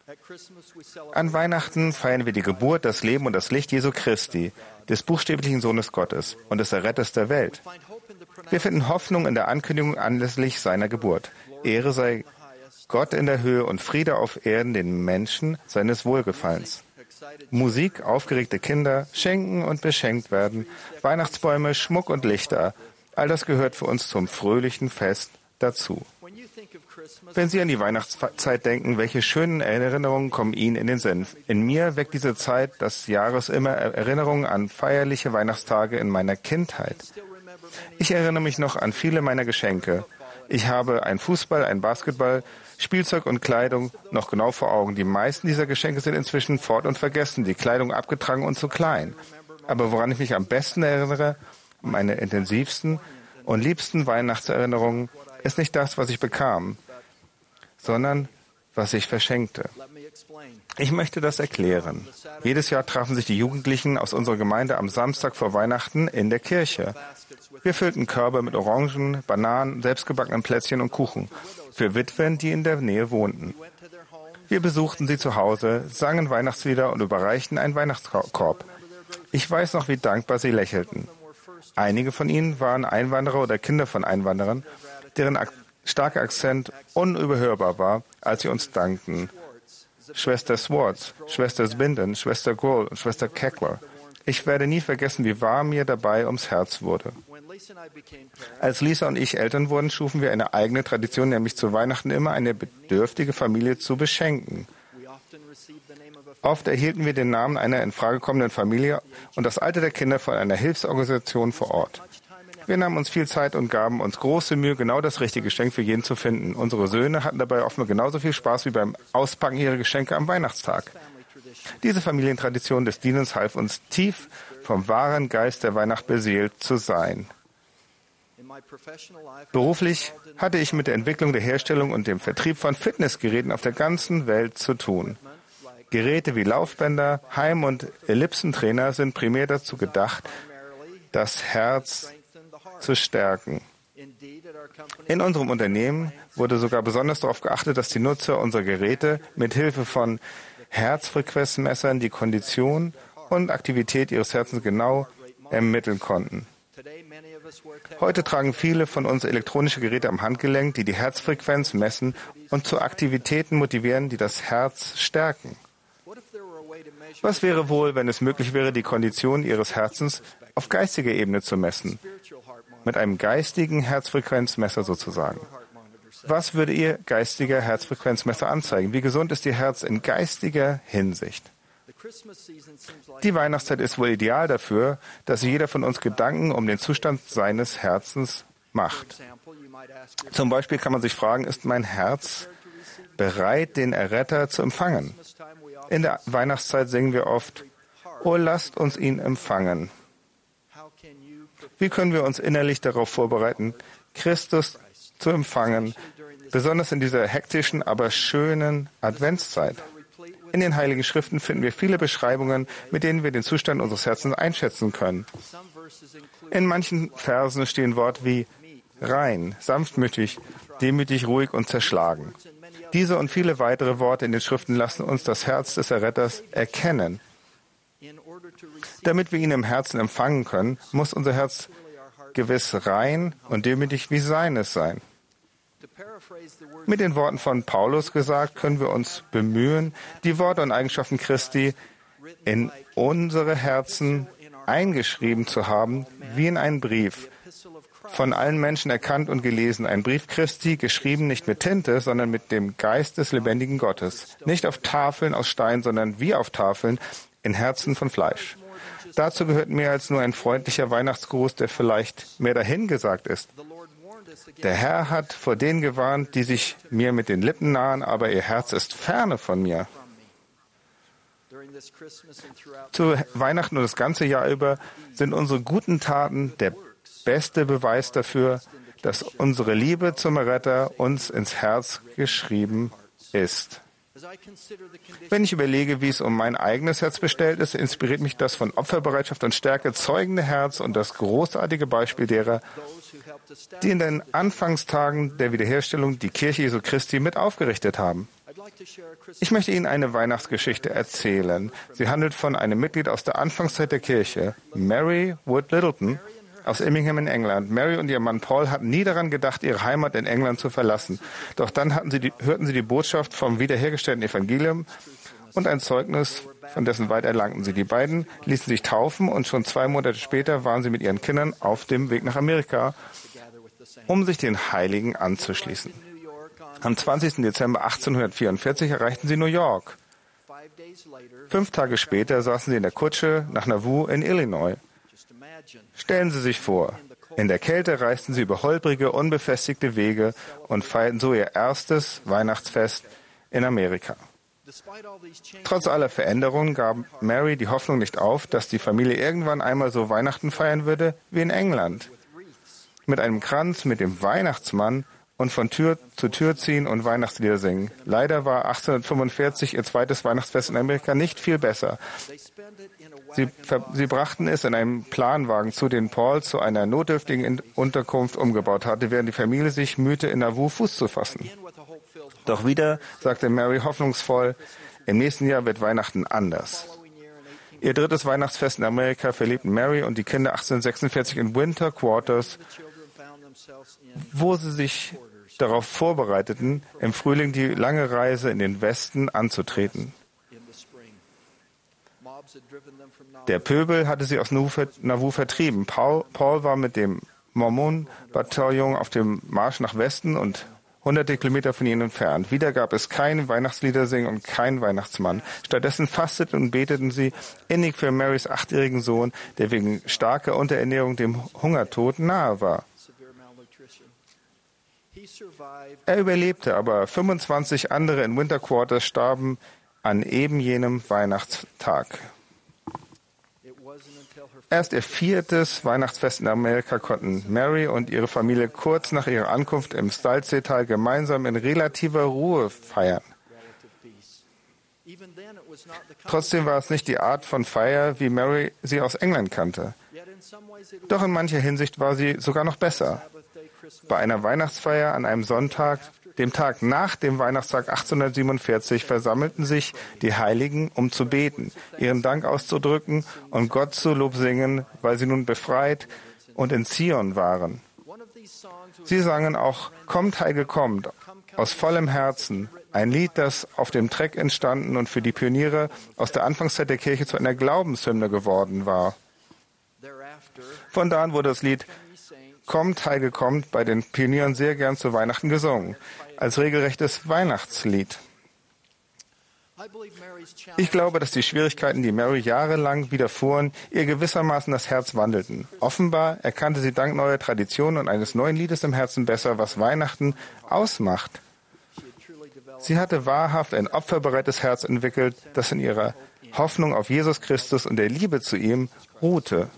[SPEAKER 3] An Weihnachten feiern wir die Geburt, das Leben und das Licht Jesu Christi, des buchstäblichen Sohnes Gottes und des Erretters der Welt. Wir finden Hoffnung in der Ankündigung anlässlich seiner Geburt. Ehre sei Gott in der Höhe und Friede auf Erden den Menschen seines Wohlgefallens. Musik, aufgeregte Kinder, schenken und beschenkt werden, Weihnachtsbäume, Schmuck und Lichter, all das gehört für uns zum fröhlichen Fest dazu. Wenn Sie an die Weihnachtszeit denken, welche schönen Erinnerungen kommen Ihnen in den Sinn? In mir weckt diese Zeit des Jahres immer Erinnerungen an feierliche Weihnachtstage in meiner Kindheit. Ich erinnere mich noch an viele meiner Geschenke. Ich habe einen Fußball, einen Basketball, Spielzeug und Kleidung noch genau vor Augen. Die meisten dieser Geschenke sind inzwischen fort und vergessen, die Kleidung abgetragen und zu klein. Aber woran ich mich am besten erinnere, meine intensivsten und liebsten Weihnachtserinnerungen, ist nicht das, was ich bekam, sondern was ich verschenkte. Ich möchte das erklären. Jedes Jahr trafen sich die Jugendlichen aus unserer Gemeinde am Samstag vor Weihnachten in der Kirche. Wir füllten Körbe mit Orangen, Bananen, selbstgebackenen Plätzchen und Kuchen für Witwen, die in der Nähe wohnten. Wir besuchten sie zu Hause, sangen Weihnachtslieder und überreichten einen Weihnachtskorb. Ich weiß noch, wie dankbar sie lächelten. Einige von ihnen waren Einwanderer oder Kinder von Einwanderern, deren ak- starker Akzent unüberhörbar war, als sie uns dankten. Schwester Swartz, Schwester Sbinden, Schwester Grohl und Schwester Keckler. Ich werde nie vergessen, wie warm mir dabei ums Herz wurde. Als Lisa und ich Eltern wurden, schufen wir eine eigene Tradition, nämlich zu Weihnachten immer eine bedürftige Familie zu beschenken. Oft erhielten wir den Namen einer in Frage kommenden Familie und das Alter der Kinder von einer Hilfsorganisation vor Ort. Wir nahmen uns viel Zeit und gaben uns große Mühe, genau das richtige Geschenk für jeden zu finden. Unsere Söhne hatten dabei oft genauso viel Spaß wie beim Auspacken ihrer Geschenke am Weihnachtstag. Diese Familientradition des Dienens half uns tief vom wahren Geist der Weihnacht beseelt zu sein. Beruflich hatte ich mit der Entwicklung, der Herstellung und dem Vertrieb von Fitnessgeräten auf der ganzen Welt zu tun. Geräte wie Laufbänder, Heim- und Ellipsentrainer sind primär dazu gedacht, das Herz zu stärken. In unserem Unternehmen wurde sogar besonders darauf geachtet, dass die Nutzer unserer Geräte mit Hilfe von Herzfrequenzmessern die Kondition und Aktivität ihres Herzens genau ermitteln konnten. Heute tragen viele von uns elektronische Geräte am Handgelenk, die die Herzfrequenz messen und zu Aktivitäten motivieren, die das Herz stärken. Was wäre wohl, wenn es möglich wäre, die Kondition Ihres Herzens auf geistiger Ebene zu messen? Mit einem geistigen Herzfrequenzmesser sozusagen. Was würde Ihr geistiger Herzfrequenzmesser anzeigen? Wie gesund ist Ihr Herz in geistiger Hinsicht? Die Weihnachtszeit ist wohl ideal dafür, dass jeder von uns Gedanken um den Zustand seines Herzens macht. Zum Beispiel kann man sich fragen, ist mein Herz bereit, den Erretter zu empfangen? In der Weihnachtszeit singen wir oft, oh, lasst uns ihn empfangen. Wie können wir uns innerlich darauf vorbereiten, Christus zu empfangen, besonders in dieser hektischen, aber schönen Adventszeit? In den Heiligen Schriften finden wir viele Beschreibungen, mit denen wir den Zustand unseres Herzens einschätzen können. In manchen Versen stehen Worte wie rein, sanftmütig, demütig, ruhig und zerschlagen. Diese und viele weitere Worte in den Schriften lassen uns das Herz des Erretters erkennen. Damit wir ihn im Herzen empfangen können, muss unser Herz gewiss rein und demütig wie seines sein. Mit den Worten von Paulus gesagt, können wir uns bemühen, die Worte und Eigenschaften Christi in unsere Herzen eingeschrieben zu haben, wie in einen Brief, von allen Menschen erkannt und gelesen. Ein Brief Christi, geschrieben nicht mit Tinte, sondern mit dem Geist des lebendigen Gottes. Nicht auf Tafeln aus Stein, sondern wie auf Tafeln in Herzen von Fleisch. Dazu gehört mehr als nur ein freundlicher Weihnachtsgruß, der vielleicht mehr dahingesagt ist. Der Herr hat vor denen gewarnt, die sich mir mit den Lippen nahen, aber ihr Herz ist ferne von mir. Zu Weihnachten und das ganze Jahr über sind unsere guten Taten der beste Beweis dafür, dass unsere Liebe zum Retter uns ins Herz geschrieben ist. Wenn ich überlege, wie es um mein eigenes Herz bestellt ist, inspiriert mich das von Opferbereitschaft und Stärke zeugende Herz und das großartige Beispiel derer, die in den Anfangstagen der Wiederherstellung die Kirche Jesu Christi mit aufgerichtet haben. Ich möchte Ihnen eine Weihnachtsgeschichte erzählen. Sie handelt von einem Mitglied aus der Anfangszeit der Kirche, Mary Wood Littleton, aus Immingham in England. Mary und ihr Mann Paul hatten nie daran gedacht, ihre Heimat in England zu verlassen. Doch dann hatten sie die, hörten sie die Botschaft vom wiederhergestellten Evangelium und ein Zeugnis, von dessen Weit erlangten sie. Die beiden ließen sich taufen und schon zwei Monate später waren sie mit ihren Kindern auf dem Weg nach Amerika, um sich den Heiligen anzuschließen. Am zwanzigsten Dezember achtzehnhundertvierundvierzig erreichten sie New York. Fünf Tage später saßen sie in der Kutsche nach Nauvoo in Illinois. Stellen Sie sich vor, in der Kälte reisten sie über holprige, unbefestigte Wege und feierten so ihr erstes Weihnachtsfest in Amerika. Trotz aller Veränderungen gab Mary die Hoffnung nicht auf, dass die Familie irgendwann einmal so Weihnachten feiern würde wie in England. Mit einem Kranz, mit dem Weihnachtsmann und von Tür zu Tür ziehen und Weihnachtslieder singen. Leider war achtzehnhundertfünfundvierzig ihr zweites Weihnachtsfest in Amerika nicht viel besser. Sie, sie brachten es in einem Planwagen zu, den Paul zu einer notdürftigen Unterkunft umgebaut hatte, während die Familie sich mühte, in Nauvoo Fuß zu fassen. Doch wieder sagte Mary hoffnungsvoll, im nächsten Jahr wird Weihnachten anders. Ihr drittes Weihnachtsfest in Amerika verlebten Mary und die Kinder achtzehnhundertsechsundvierzig in Winter Quarters, wo sie sich darauf vorbereiteten, im Frühling die lange Reise in den Westen anzutreten. Der Pöbel hatte sie aus Nauvoo vertrieben. Paul, Paul war mit dem Mormon-Bataillon auf dem Marsch nach Westen und hunderte Kilometer von ihnen entfernt. Wieder gab es kein Weihnachtslieder singen und kein Weihnachtsmann. Stattdessen fasteten und beteten sie innig für Marys achtjährigen Sohn, der wegen starker Unterernährung dem Hungertod nahe war. Er überlebte, aber fünfundzwanzig andere in Winter Quarters starben an eben jenem Weihnachtstag. Erst ihr viertes Weihnachtsfest in Amerika konnten Mary und ihre Familie kurz nach ihrer Ankunft im Stalseetal gemeinsam in relativer Ruhe feiern. Trotzdem war es nicht die Art von Feier, wie Mary sie aus England kannte. Doch in mancher Hinsicht war sie sogar noch besser. Bei einer Weihnachtsfeier an einem Sonntag, dem Tag nach dem Weihnachtstag achtzehnhundertsiebenundvierzig, versammelten sich die Heiligen, um zu beten, ihren Dank auszudrücken und Gott zu Lob singen, weil sie nun befreit und in Zion waren. Sie sangen auch »Kommt, Heilige, kommt« aus vollem Herzen, ein Lied, das auf dem Track entstanden und für die Pioniere aus der Anfangszeit der Kirche zu einer Glaubenshymne geworden war. Von da an wurde das Lied »Kommt, Heilige, kommt« bei den Pionieren sehr gern zu Weihnachten gesungen, als regelrechtes Weihnachtslied. Ich glaube, dass die Schwierigkeiten, die Mary jahrelang widerfuhren, ihr gewissermaßen das Herz wandelten. Offenbar erkannte sie dank neuer Traditionen und eines neuen Liedes im Herzen besser, was Weihnachten ausmacht. Sie hatte wahrhaft ein opferbereites Herz entwickelt, das in ihrer Hoffnung auf Jesus Christus und der Liebe zu ihm ruhte.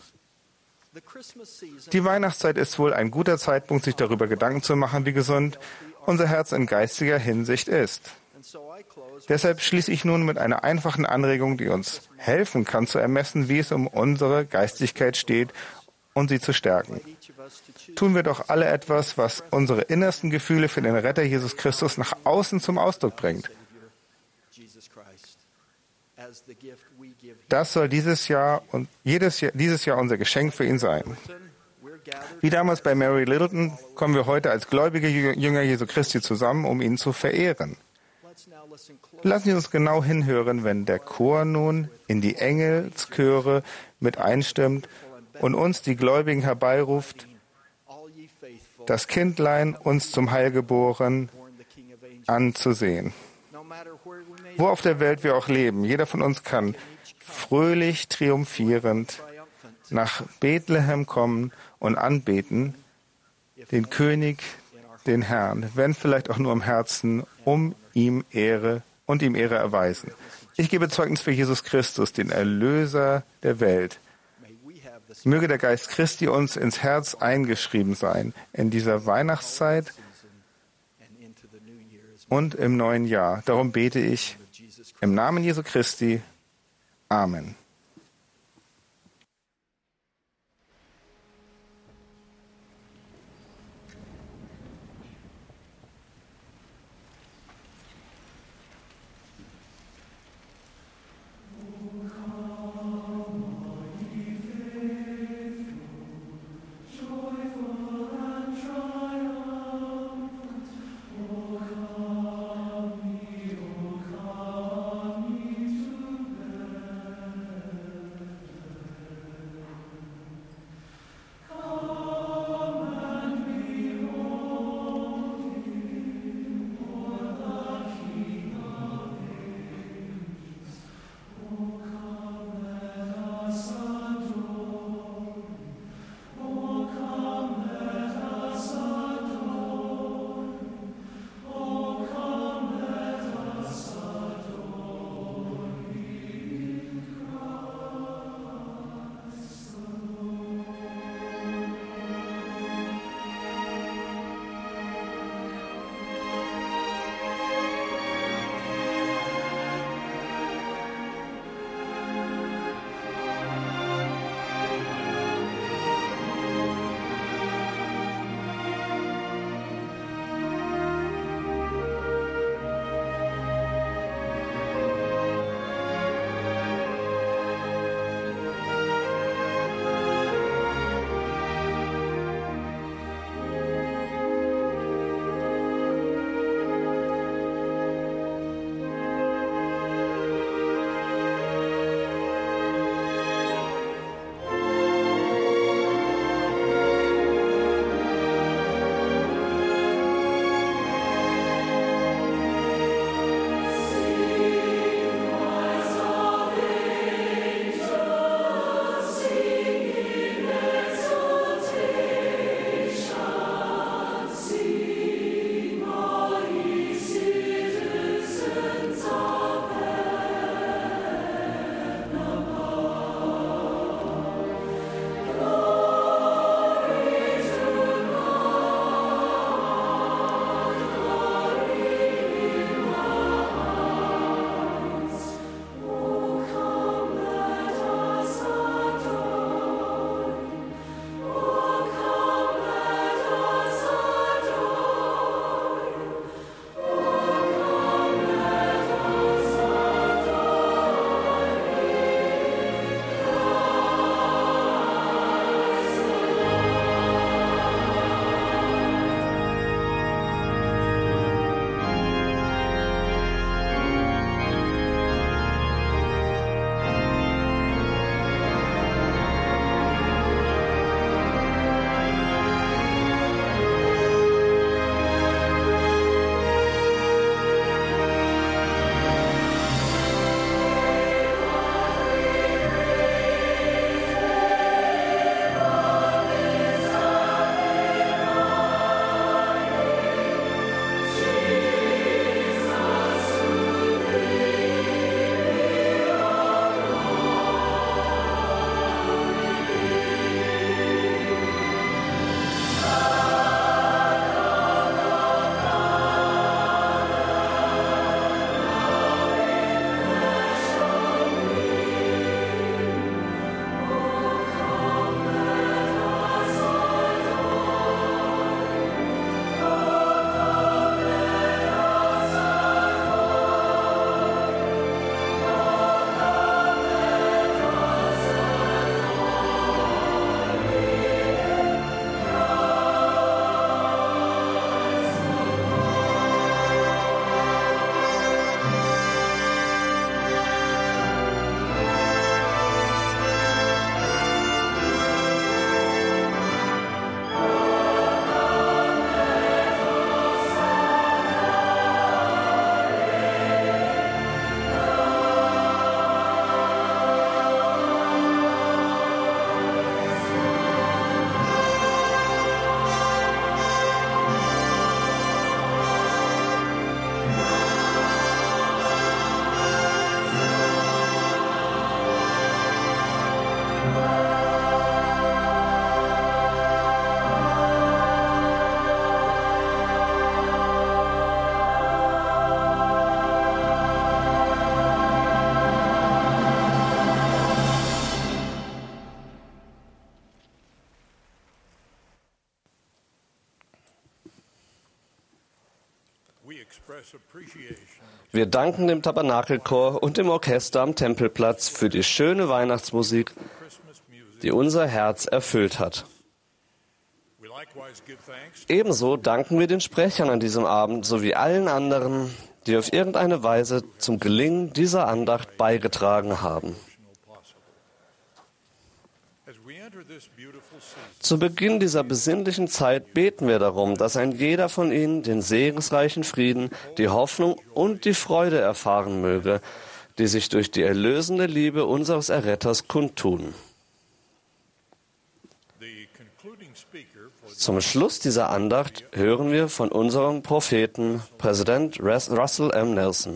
[SPEAKER 3] Die Weihnachtszeit ist wohl ein guter Zeitpunkt, sich darüber Gedanken zu machen, wie gesund unser Herz in geistiger Hinsicht ist. Deshalb schließe ich nun mit einer einfachen Anregung, die uns helfen kann, zu ermessen, wie es um unsere Geistigkeit steht und sie zu stärken. Tun wir doch alle etwas, was unsere innersten Gefühle für den Retter Jesus Christus nach außen zum Ausdruck bringt. Das soll dieses Jahr und jedes Jahr, dieses Jahr unser Geschenk für ihn sein. Wie damals bei Mary Littleton kommen wir heute als gläubige Jünger Jesu Christi zusammen, um ihn zu verehren. Lassen Sie uns genau hinhören, wenn der Chor nun in die Engelschöre mit einstimmt und uns, die Gläubigen, herbeiruft, das Kindlein uns zum Heil geboren anzusehen. Wo auf der Welt wir auch leben, jeder von uns kann fröhlich triumphierend nach Bethlehem kommen und anbeten, den König, den Herrn, wenn vielleicht auch nur im Herzen, um ihm Ehre und ihm Ehre erweisen. Ich gebe Zeugnis für Jesus Christus, den Erlöser der Welt. Möge der Geist Christi uns ins Herz eingeschrieben sein in dieser Weihnachtszeit und im neuen Jahr. Darum bete ich im Namen Jesu Christi. Amen.
[SPEAKER 2] Wir danken dem Tabernakelchor und dem Orchester am Tempelplatz für die schöne Weihnachtsmusik, die unser Herz erfüllt hat. Ebenso danken wir den Sprechern an diesem Abend sowie allen anderen, die auf irgendeine Weise zum Gelingen dieser Andacht beigetragen haben. Zu Beginn dieser besinnlichen Zeit beten wir darum, dass ein jeder von ihnen den segensreichen Frieden, die Hoffnung und die Freude erfahren möge, die sich durch die erlösende Liebe unseres Erretters kundtun. Zum Schluss dieser Andacht hören wir von unserem Propheten, Präsident Russell M. Nelson.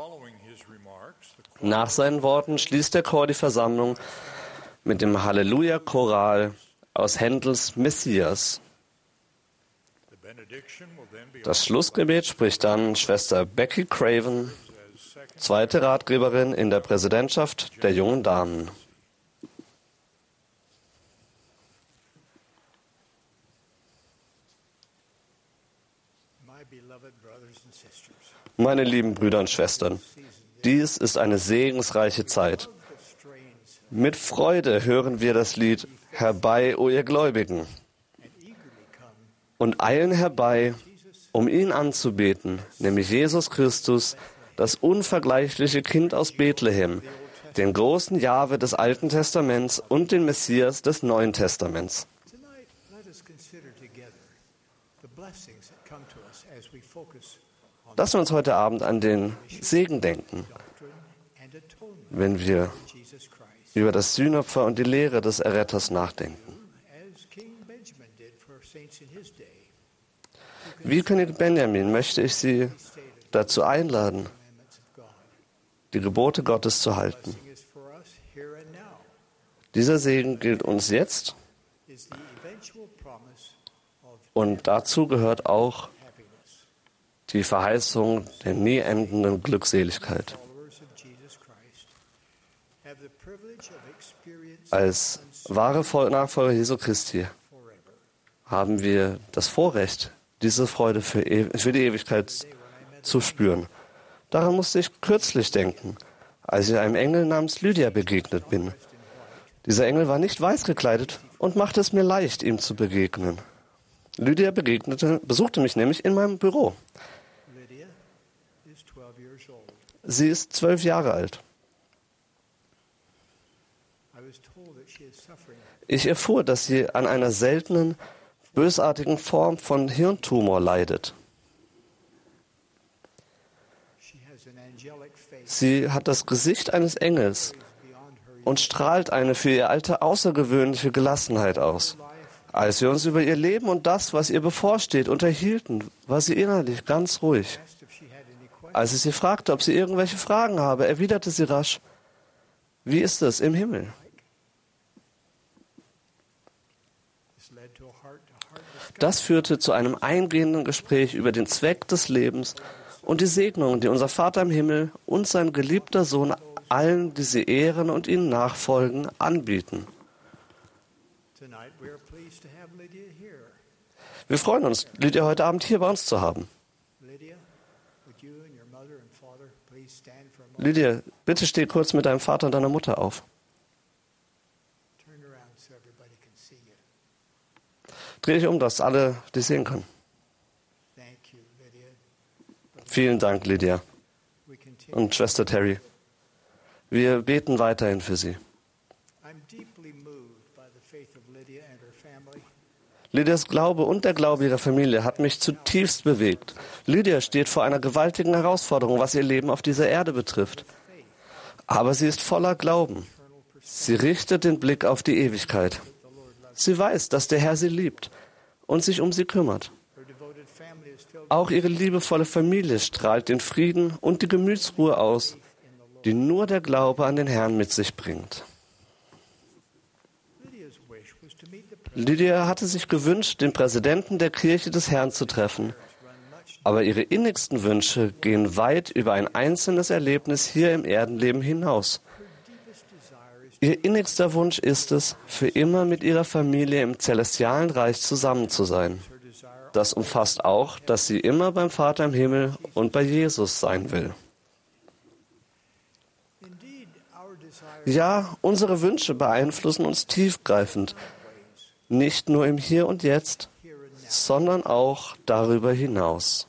[SPEAKER 2] Nach seinen Worten schließt der Chor die Versammlung mit dem Halleluja-Choral aus Händels Messias. Das Schlussgebet spricht dann Schwester Becky Craven, zweite Ratgeberin in der Präsidentschaft der jungen Damen. Meine lieben Brüder und Schwestern, dies ist eine segensreiche Zeit. Mit Freude hören wir das Lied »Herbei, o ihr Gläubigen« und eilen herbei, um ihn anzubeten, nämlich Jesus Christus, das unvergleichliche Kind aus Bethlehem, den großen Jahwe des Alten Testaments und den Messias des Neuen Testaments. Lassen wir uns heute Abend an den Segen denken, wenn wir über das Sühnopfer und die Lehre des Erretters nachdenken. Wie König Benjamin möchte ich Sie dazu einladen, die Gebote Gottes zu halten. Dieser Segen gilt uns jetzt und dazu gehört auch die Verheißung der nie endenden Glückseligkeit. Als wahre Nachfolger Jesu Christi haben wir das Vorrecht, diese Freude für, e- für die Ewigkeit zu spüren. Daran musste ich kürzlich denken, als ich einem Engel namens Lydia begegnet bin. Dieser Engel war nicht weiß gekleidet und machte es mir leicht, ihm zu begegnen. Lydia begegnete, besuchte mich nämlich in meinem Büro. Sie ist zwölf Jahre alt. Ich erfuhr, dass sie an einer seltenen, bösartigen Form von Hirntumor leidet. Sie hat das Gesicht eines Engels und strahlt eine für ihr Alter außergewöhnliche Gelassenheit aus. Als wir uns über ihr Leben und das, was ihr bevorsteht, unterhielten, war sie innerlich ganz ruhig. Als ich sie fragte, ob sie irgendwelche Fragen habe, erwiderte sie rasch: Wie ist es im Himmel? Das führte zu einem eingehenden Gespräch über den Zweck des Lebens und die Segnungen, die unser Vater im Himmel und sein geliebter Sohn allen, die sie ehren und ihnen nachfolgen, anbieten. Wir freuen uns, Lydia heute Abend hier bei uns zu haben. Lydia, bitte steh kurz mit deinem Vater und deiner Mutter auf. Dreh dich um, dass alle dich sehen können. Vielen Dank, Lydia. Und Schwester Terry. Wir beten weiterhin für sie. Lydias Glaube und der Glaube ihrer Familie hat mich zutiefst bewegt. Lydia steht vor einer gewaltigen Herausforderung, was ihr Leben auf dieser Erde betrifft. Aber sie ist voller Glauben. Sie richtet den Blick auf die Ewigkeit. Sie weiß, dass der Herr sie liebt und sich um sie kümmert. Auch ihre liebevolle Familie strahlt den Frieden und die Gemütsruhe aus, die nur der Glaube an den Herrn mit sich bringt. Lydia hatte sich gewünscht, den Präsidenten der Kirche des Herrn zu treffen, aber ihre innigsten Wünsche gehen weit über ein einzelnes Erlebnis hier im Erdenleben hinaus. Ihr innigster Wunsch ist es, für immer mit ihrer Familie im celestialen Reich zusammen zu sein. das umfasst auch, dass sie immer beim Vater im Himmel und bei Jesus sein will. Ja, unsere Wünsche beeinflussen uns tiefgreifend, nicht nur im Hier und Jetzt, sondern auch darüber hinaus.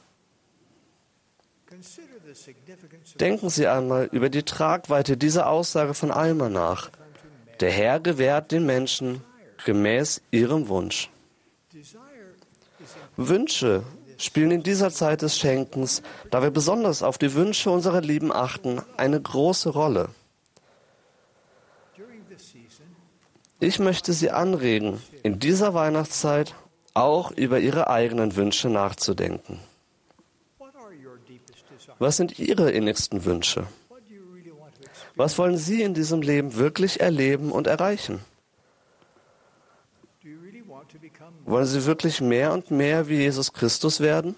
[SPEAKER 2] Denken Sie einmal über die Tragweite dieser Aussage von Alma nach. Der Herr gewährt den Menschen gemäß ihrem Wunsch. Wünsche spielen in dieser Zeit des Schenkens, da wir besonders auf die Wünsche unserer Lieben achten, eine große Rolle. Ich möchte Sie anregen, in dieser Weihnachtszeit auch über Ihre eigenen Wünsche nachzudenken. Was sind Ihre innigsten Wünsche? Was wollen Sie in diesem Leben wirklich erleben und erreichen? Wollen Sie wirklich mehr und mehr wie Jesus Christus werden?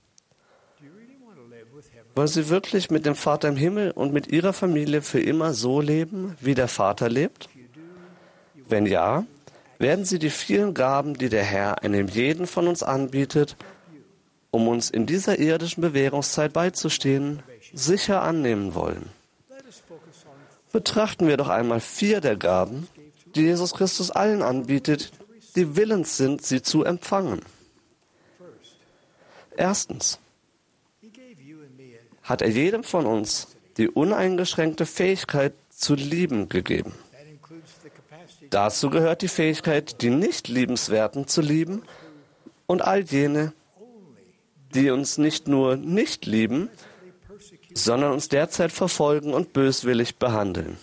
[SPEAKER 2] Wollen Sie wirklich mit dem Vater im Himmel und mit Ihrer Familie für immer so leben, wie der Vater lebt? Wenn ja, werden Sie die vielen Gaben, die der Herr einem jeden von uns anbietet, um uns in dieser irdischen Bewährungszeit beizustehen, sicher annehmen wollen. Betrachten wir doch einmal vier der Gaben, die Jesus Christus allen anbietet, die willens sind, sie zu empfangen. Erstens hat er jedem von uns die uneingeschränkte Fähigkeit zu lieben gegeben. Dazu gehört die Fähigkeit, die Nicht-Liebenswerten zu lieben und all jene, die uns nicht nur nicht lieben, sondern uns derzeit verfolgen und böswillig behandeln.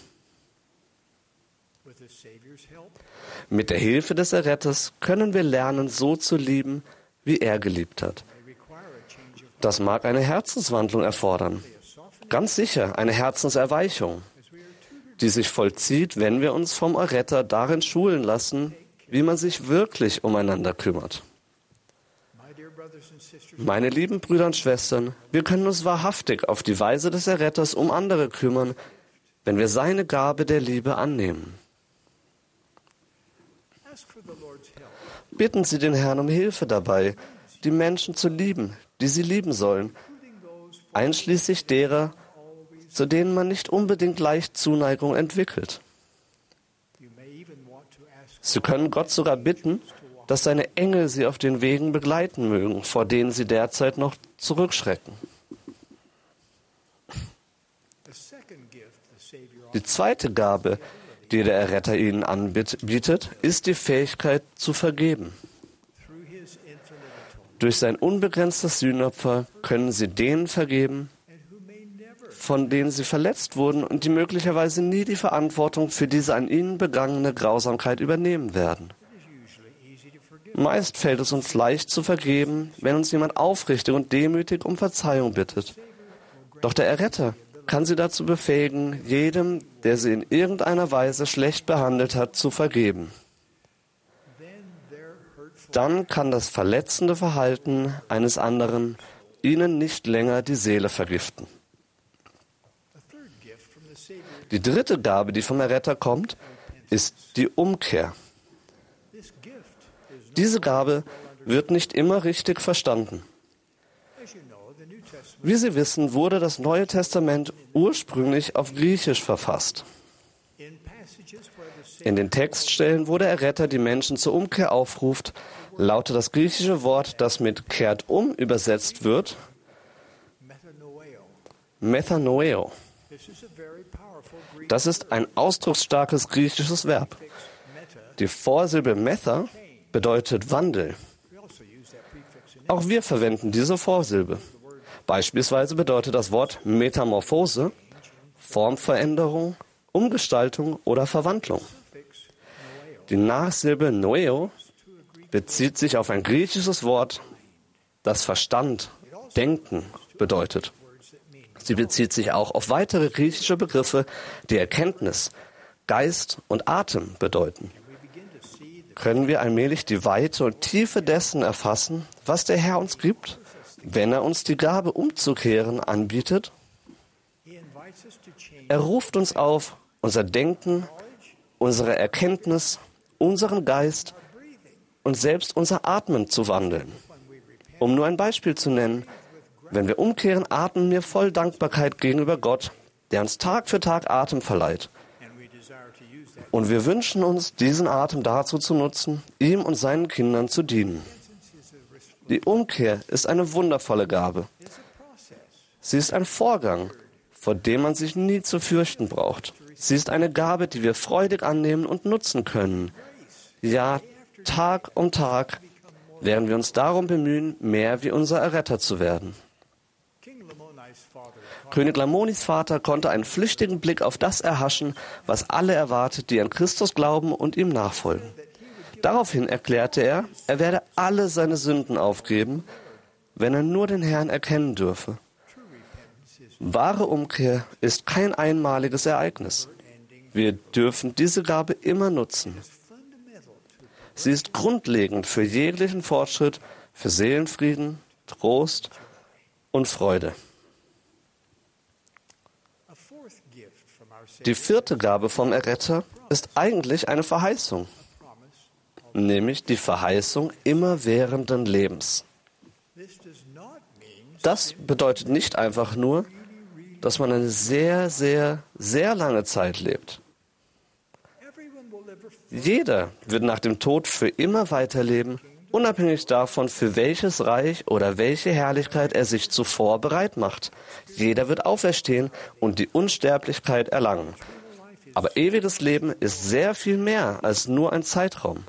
[SPEAKER 2] Mit der Hilfe des Erretters können wir lernen, so zu lieben, wie er geliebt hat. Das mag eine Herzenswandlung erfordern. Ganz sicher eine Herzenserweichung, die sich vollzieht, wenn wir uns vom Erretter darin schulen lassen, wie man sich wirklich umeinander kümmert. Meine lieben Brüder und Schwestern, wir können uns wahrhaftig auf die Weise des Erretters um andere kümmern, wenn wir seine Gabe der Liebe annehmen. Bitten Sie den Herrn um Hilfe dabei, die Menschen zu lieben, die Sie lieben sollen, einschließlich derer, zu denen man nicht unbedingt leicht Zuneigung entwickelt. Sie können Gott sogar bitten, dass seine Engel sie auf den Wegen begleiten mögen, vor denen sie derzeit noch zurückschrecken. Die zweite Gabe, die der Erretter ihnen anbietet, ist die Fähigkeit zu vergeben. Durch sein unbegrenztes Sühnopfer können sie denen vergeben, von denen sie verletzt wurden und die möglicherweise nie die Verantwortung für diese an ihnen begangene Grausamkeit übernehmen werden. Meist fällt es uns leicht zu vergeben, wenn uns jemand aufrichtig und demütig um Verzeihung bittet. Doch der Erretter kann sie dazu befähigen, jedem, der sie in irgendeiner Weise schlecht behandelt hat, zu vergeben. Dann kann das verletzende Verhalten eines anderen ihnen nicht länger die Seele vergiften. Die dritte Gabe, die vom Erretter kommt, ist die Umkehr. Diese Gabe wird nicht immer richtig verstanden. Wie Sie wissen, wurde das Neue Testament ursprünglich auf Griechisch verfasst. In den Textstellen, wo der Erretter die Menschen zur Umkehr aufruft, lautet das griechische Wort, das mit kehrt um übersetzt wird, Metanoeo. Das ist ein ausdrucksstarkes griechisches Verb. Die Vorsilbe metha bedeutet Wandel. Auch wir verwenden diese Vorsilbe. Beispielsweise bedeutet das Wort Metamorphose Formveränderung, Umgestaltung oder Verwandlung. Die Nachsilbe noeo bezieht sich auf ein griechisches Wort, das Verstand, Denken bedeutet. Sie bezieht sich auch auf weitere griechische Begriffe, die Erkenntnis, Geist und Atem bedeuten. Können wir allmählich die Weite und Tiefe dessen erfassen, was der Herr uns gibt, wenn er uns die Gabe umzukehren anbietet? Er ruft uns auf, unser Denken, unsere Erkenntnis, unseren Geist und selbst unser Atmen zu wandeln. Um nur ein Beispiel zu nennen, wenn wir umkehren, atmen wir voll Dankbarkeit gegenüber Gott, der uns Tag für Tag Atem verleiht. Und wir wünschen uns, diesen Atem dazu zu nutzen, ihm und seinen Kindern zu dienen. Die Umkehr ist eine wundervolle Gabe. Sie ist ein Vorgang, vor dem man sich nie zu fürchten braucht. Sie ist eine Gabe, die wir freudig annehmen und nutzen können. Ja, Tag um Tag werden wir uns darum bemühen, mehr wie unser Erretter zu werden. König Lamonis Vater konnte einen flüchtigen Blick auf das erhaschen, was alle erwartet, die an Christus glauben und ihm nachfolgen. Daraufhin erklärte er, er werde alle seine Sünden aufgeben, wenn er nur den Herrn erkennen dürfe. Wahre Umkehr ist kein einmaliges Ereignis. Wir dürfen diese Gabe immer nutzen. Sie ist grundlegend für jeglichen Fortschritt, für Seelenfrieden, Trost und Freude. Die vierte Gabe vom Erretter ist eigentlich eine Verheißung, nämlich die Verheißung immerwährenden Lebens. Das bedeutet nicht einfach nur, dass man eine sehr, sehr, sehr lange Zeit lebt. Jeder wird nach dem Tod für immer weiterleben, unabhängig davon, für welches Reich oder welche Herrlichkeit er sich zuvor bereit macht. Jeder wird auferstehen und die Unsterblichkeit erlangen. Aber ewiges Leben ist sehr viel mehr als nur ein Zeitraum.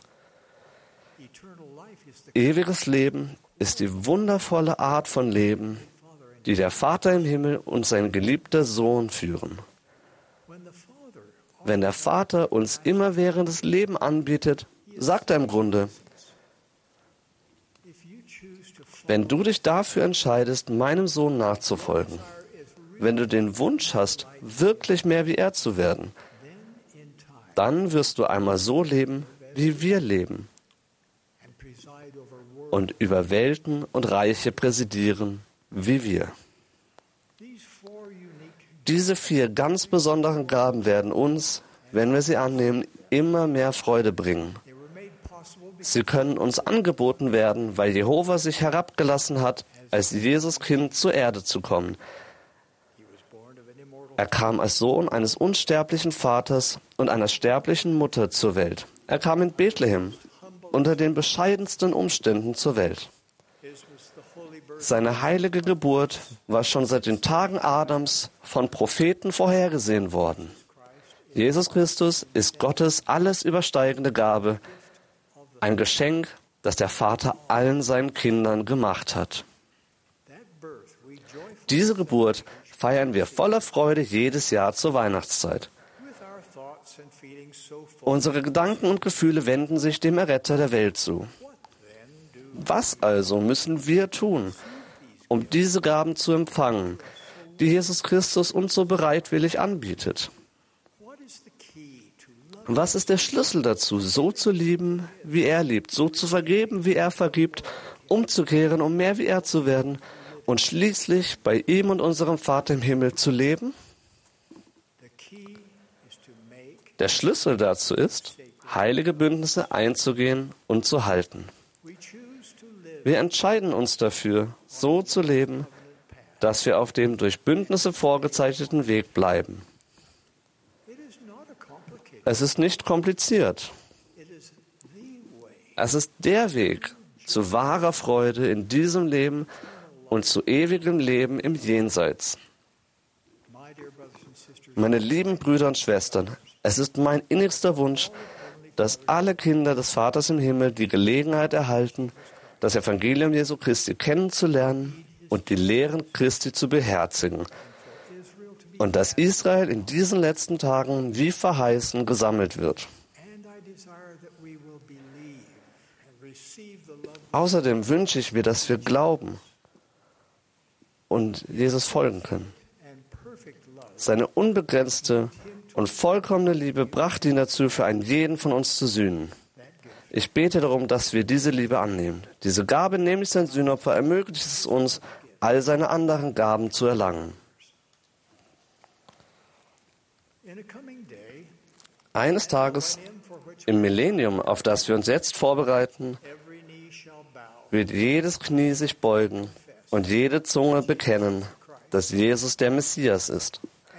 [SPEAKER 2] Ewiges Leben ist die wundervolle Art von Leben, die der Vater im Himmel und sein geliebter Sohn führen. Wenn der Vater uns immerwährendes Leben anbietet, sagt er im Grunde, wenn du dich dafür entscheidest, meinem Sohn nachzufolgen, wenn du den Wunsch hast, wirklich mehr wie er zu werden, dann wirst du einmal so leben, wie wir leben und über Welten und Reiche präsidieren, wie wir. Diese vier ganz besonderen Gaben werden uns, wenn wir sie annehmen, immer mehr Freude bringen. Sie können uns angeboten werden, weil Jehova sich herabgelassen hat, als Jesuskind zur Erde zu kommen. Er kam als Sohn eines unsterblichen Vaters und einer sterblichen Mutter zur Welt. Er kam in Bethlehem, unter den bescheidensten Umständen zur Welt. Seine heilige Geburt war schon seit den Tagen Adams von Propheten vorhergesehen worden. Jesus Christus ist Gottes alles übersteigende Gabe, ein Geschenk, das der Vater allen seinen Kindern gemacht hat. Diese Geburt feiern wir voller Freude jedes Jahr zur Weihnachtszeit. Unsere Gedanken und Gefühle wenden sich dem Erretter der Welt zu. Was also müssen wir tun, um diese Gaben zu empfangen, die Jesus Christus uns so bereitwillig anbietet? Was ist der Schlüssel dazu, so zu lieben, wie er liebt, so zu vergeben, wie er vergibt, umzukehren, um mehr wie er zu werden und schließlich bei ihm und unserem Vater im Himmel zu leben? Der Schlüssel dazu ist, heilige Bündnisse einzugehen und zu halten. Wir entscheiden uns dafür, so zu leben, dass wir auf dem durch Bündnisse vorgezeichneten Weg bleiben. Es ist nicht kompliziert. Es ist der Weg zu wahrer Freude in diesem Leben und zu ewigem Leben im Jenseits. Meine lieben Brüder und Schwestern, es ist mein innigster Wunsch, dass alle Kinder des Vaters im Himmel die Gelegenheit erhalten, das Evangelium Jesu Christi kennenzulernen und die Lehren Christi zu beherzigen. Und dass Israel in diesen letzten Tagen wie verheißen gesammelt wird. Außerdem wünsche ich mir, dass wir glauben und Jesus folgen können. Seine unbegrenzte und vollkommene Liebe brachte ihn dazu, für einen jeden von uns zu sühnen. Ich bete darum, dass wir diese Liebe annehmen. Diese Gabe, nämlich sein Sühnopfer, ermöglicht es uns, all seine anderen Gaben zu erlangen. Eines Tages, im Millennium, auf das wir uns jetzt vorbereiten, wird jedes Knie sich beugen und jede Zunge bekennen, dass Jesus der Messias ist.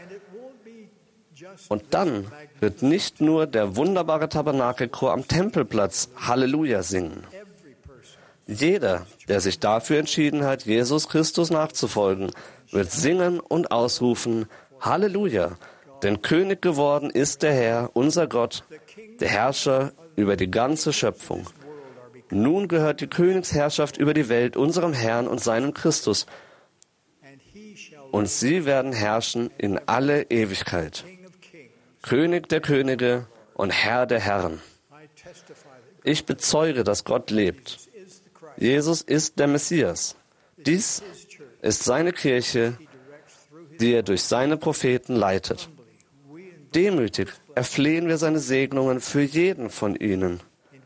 [SPEAKER 2] Und dann wird nicht nur der wunderbare Tabernakelchor am Tempelplatz Halleluja singen. Jeder, der sich dafür entschieden hat, Jesus Christus nachzufolgen, wird singen und ausrufen, Halleluja, denn König geworden ist der Herr, unser Gott, der Herrscher über die ganze Schöpfung. Nun gehört die Königsherrschaft über die Welt unserem Herrn und seinem Christus, und sie werden herrschen in alle Ewigkeit. König der Könige und Herr der Herren. Ich bezeuge, dass Gott lebt. Jesus ist der Messias. Dies ist seine Kirche, die er durch seine Propheten leitet. Demütig erflehen wir seine Segnungen für jeden von ihnen.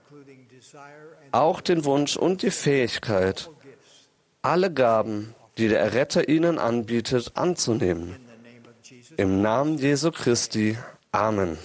[SPEAKER 2] Auch den Wunsch und die Fähigkeit, alle Gaben, die der Erretter ihnen anbietet, anzunehmen. Im Namen Jesu Christi. Amen.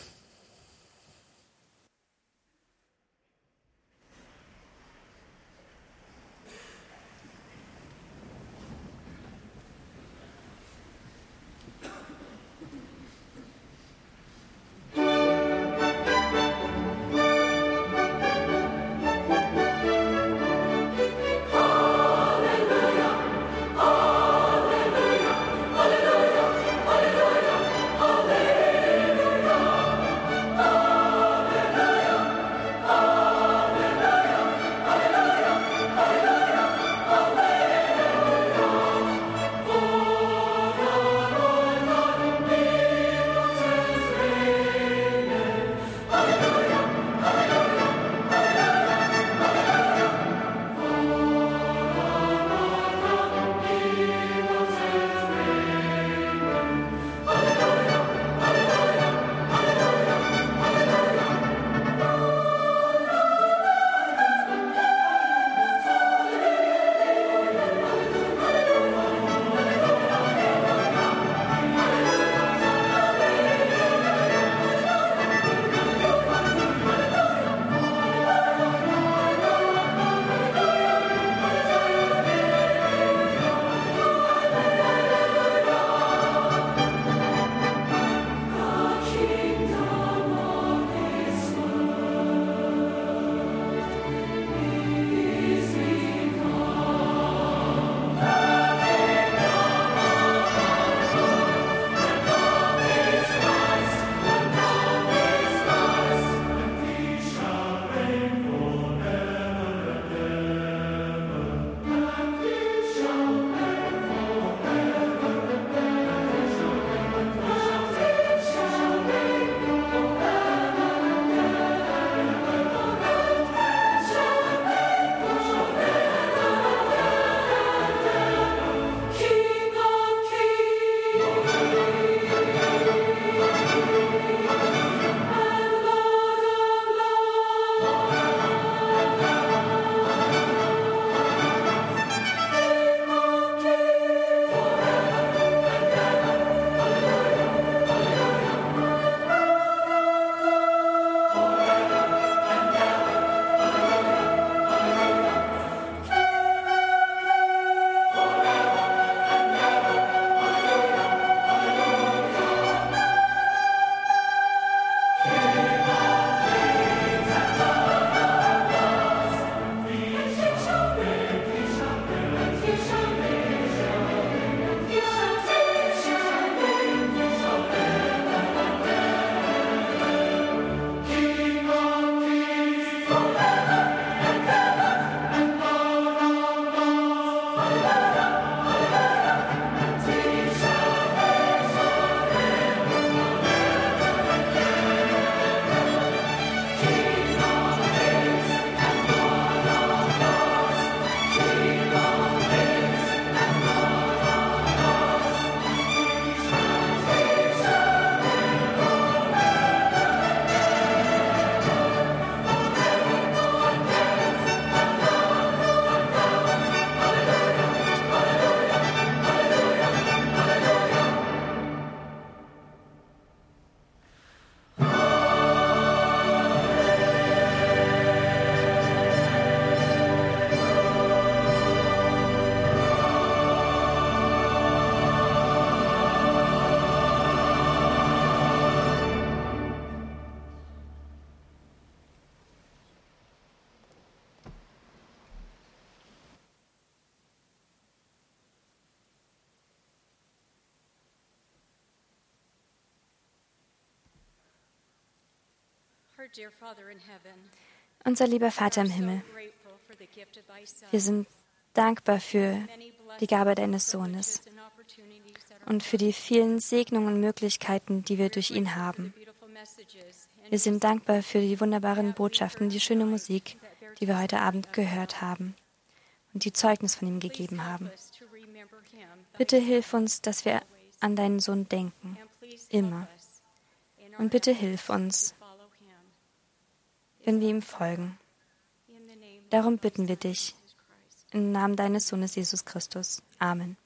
[SPEAKER 4] Unser lieber Vater im Himmel, wir sind dankbar für die Gabe deines Sohnes und für die vielen Segnungen und Möglichkeiten, die wir durch ihn haben. Wir sind dankbar für die wunderbaren Botschaften, die schöne Musik, die wir heute Abend gehört haben und die Zeugnis von ihm gegeben haben. Bitte hilf uns, dass wir an deinen Sohn denken, immer. Und bitte hilf uns, wenn wir ihm folgen. Darum bitten wir dich, im Namen deines Sohnes Jesus Christus. Amen.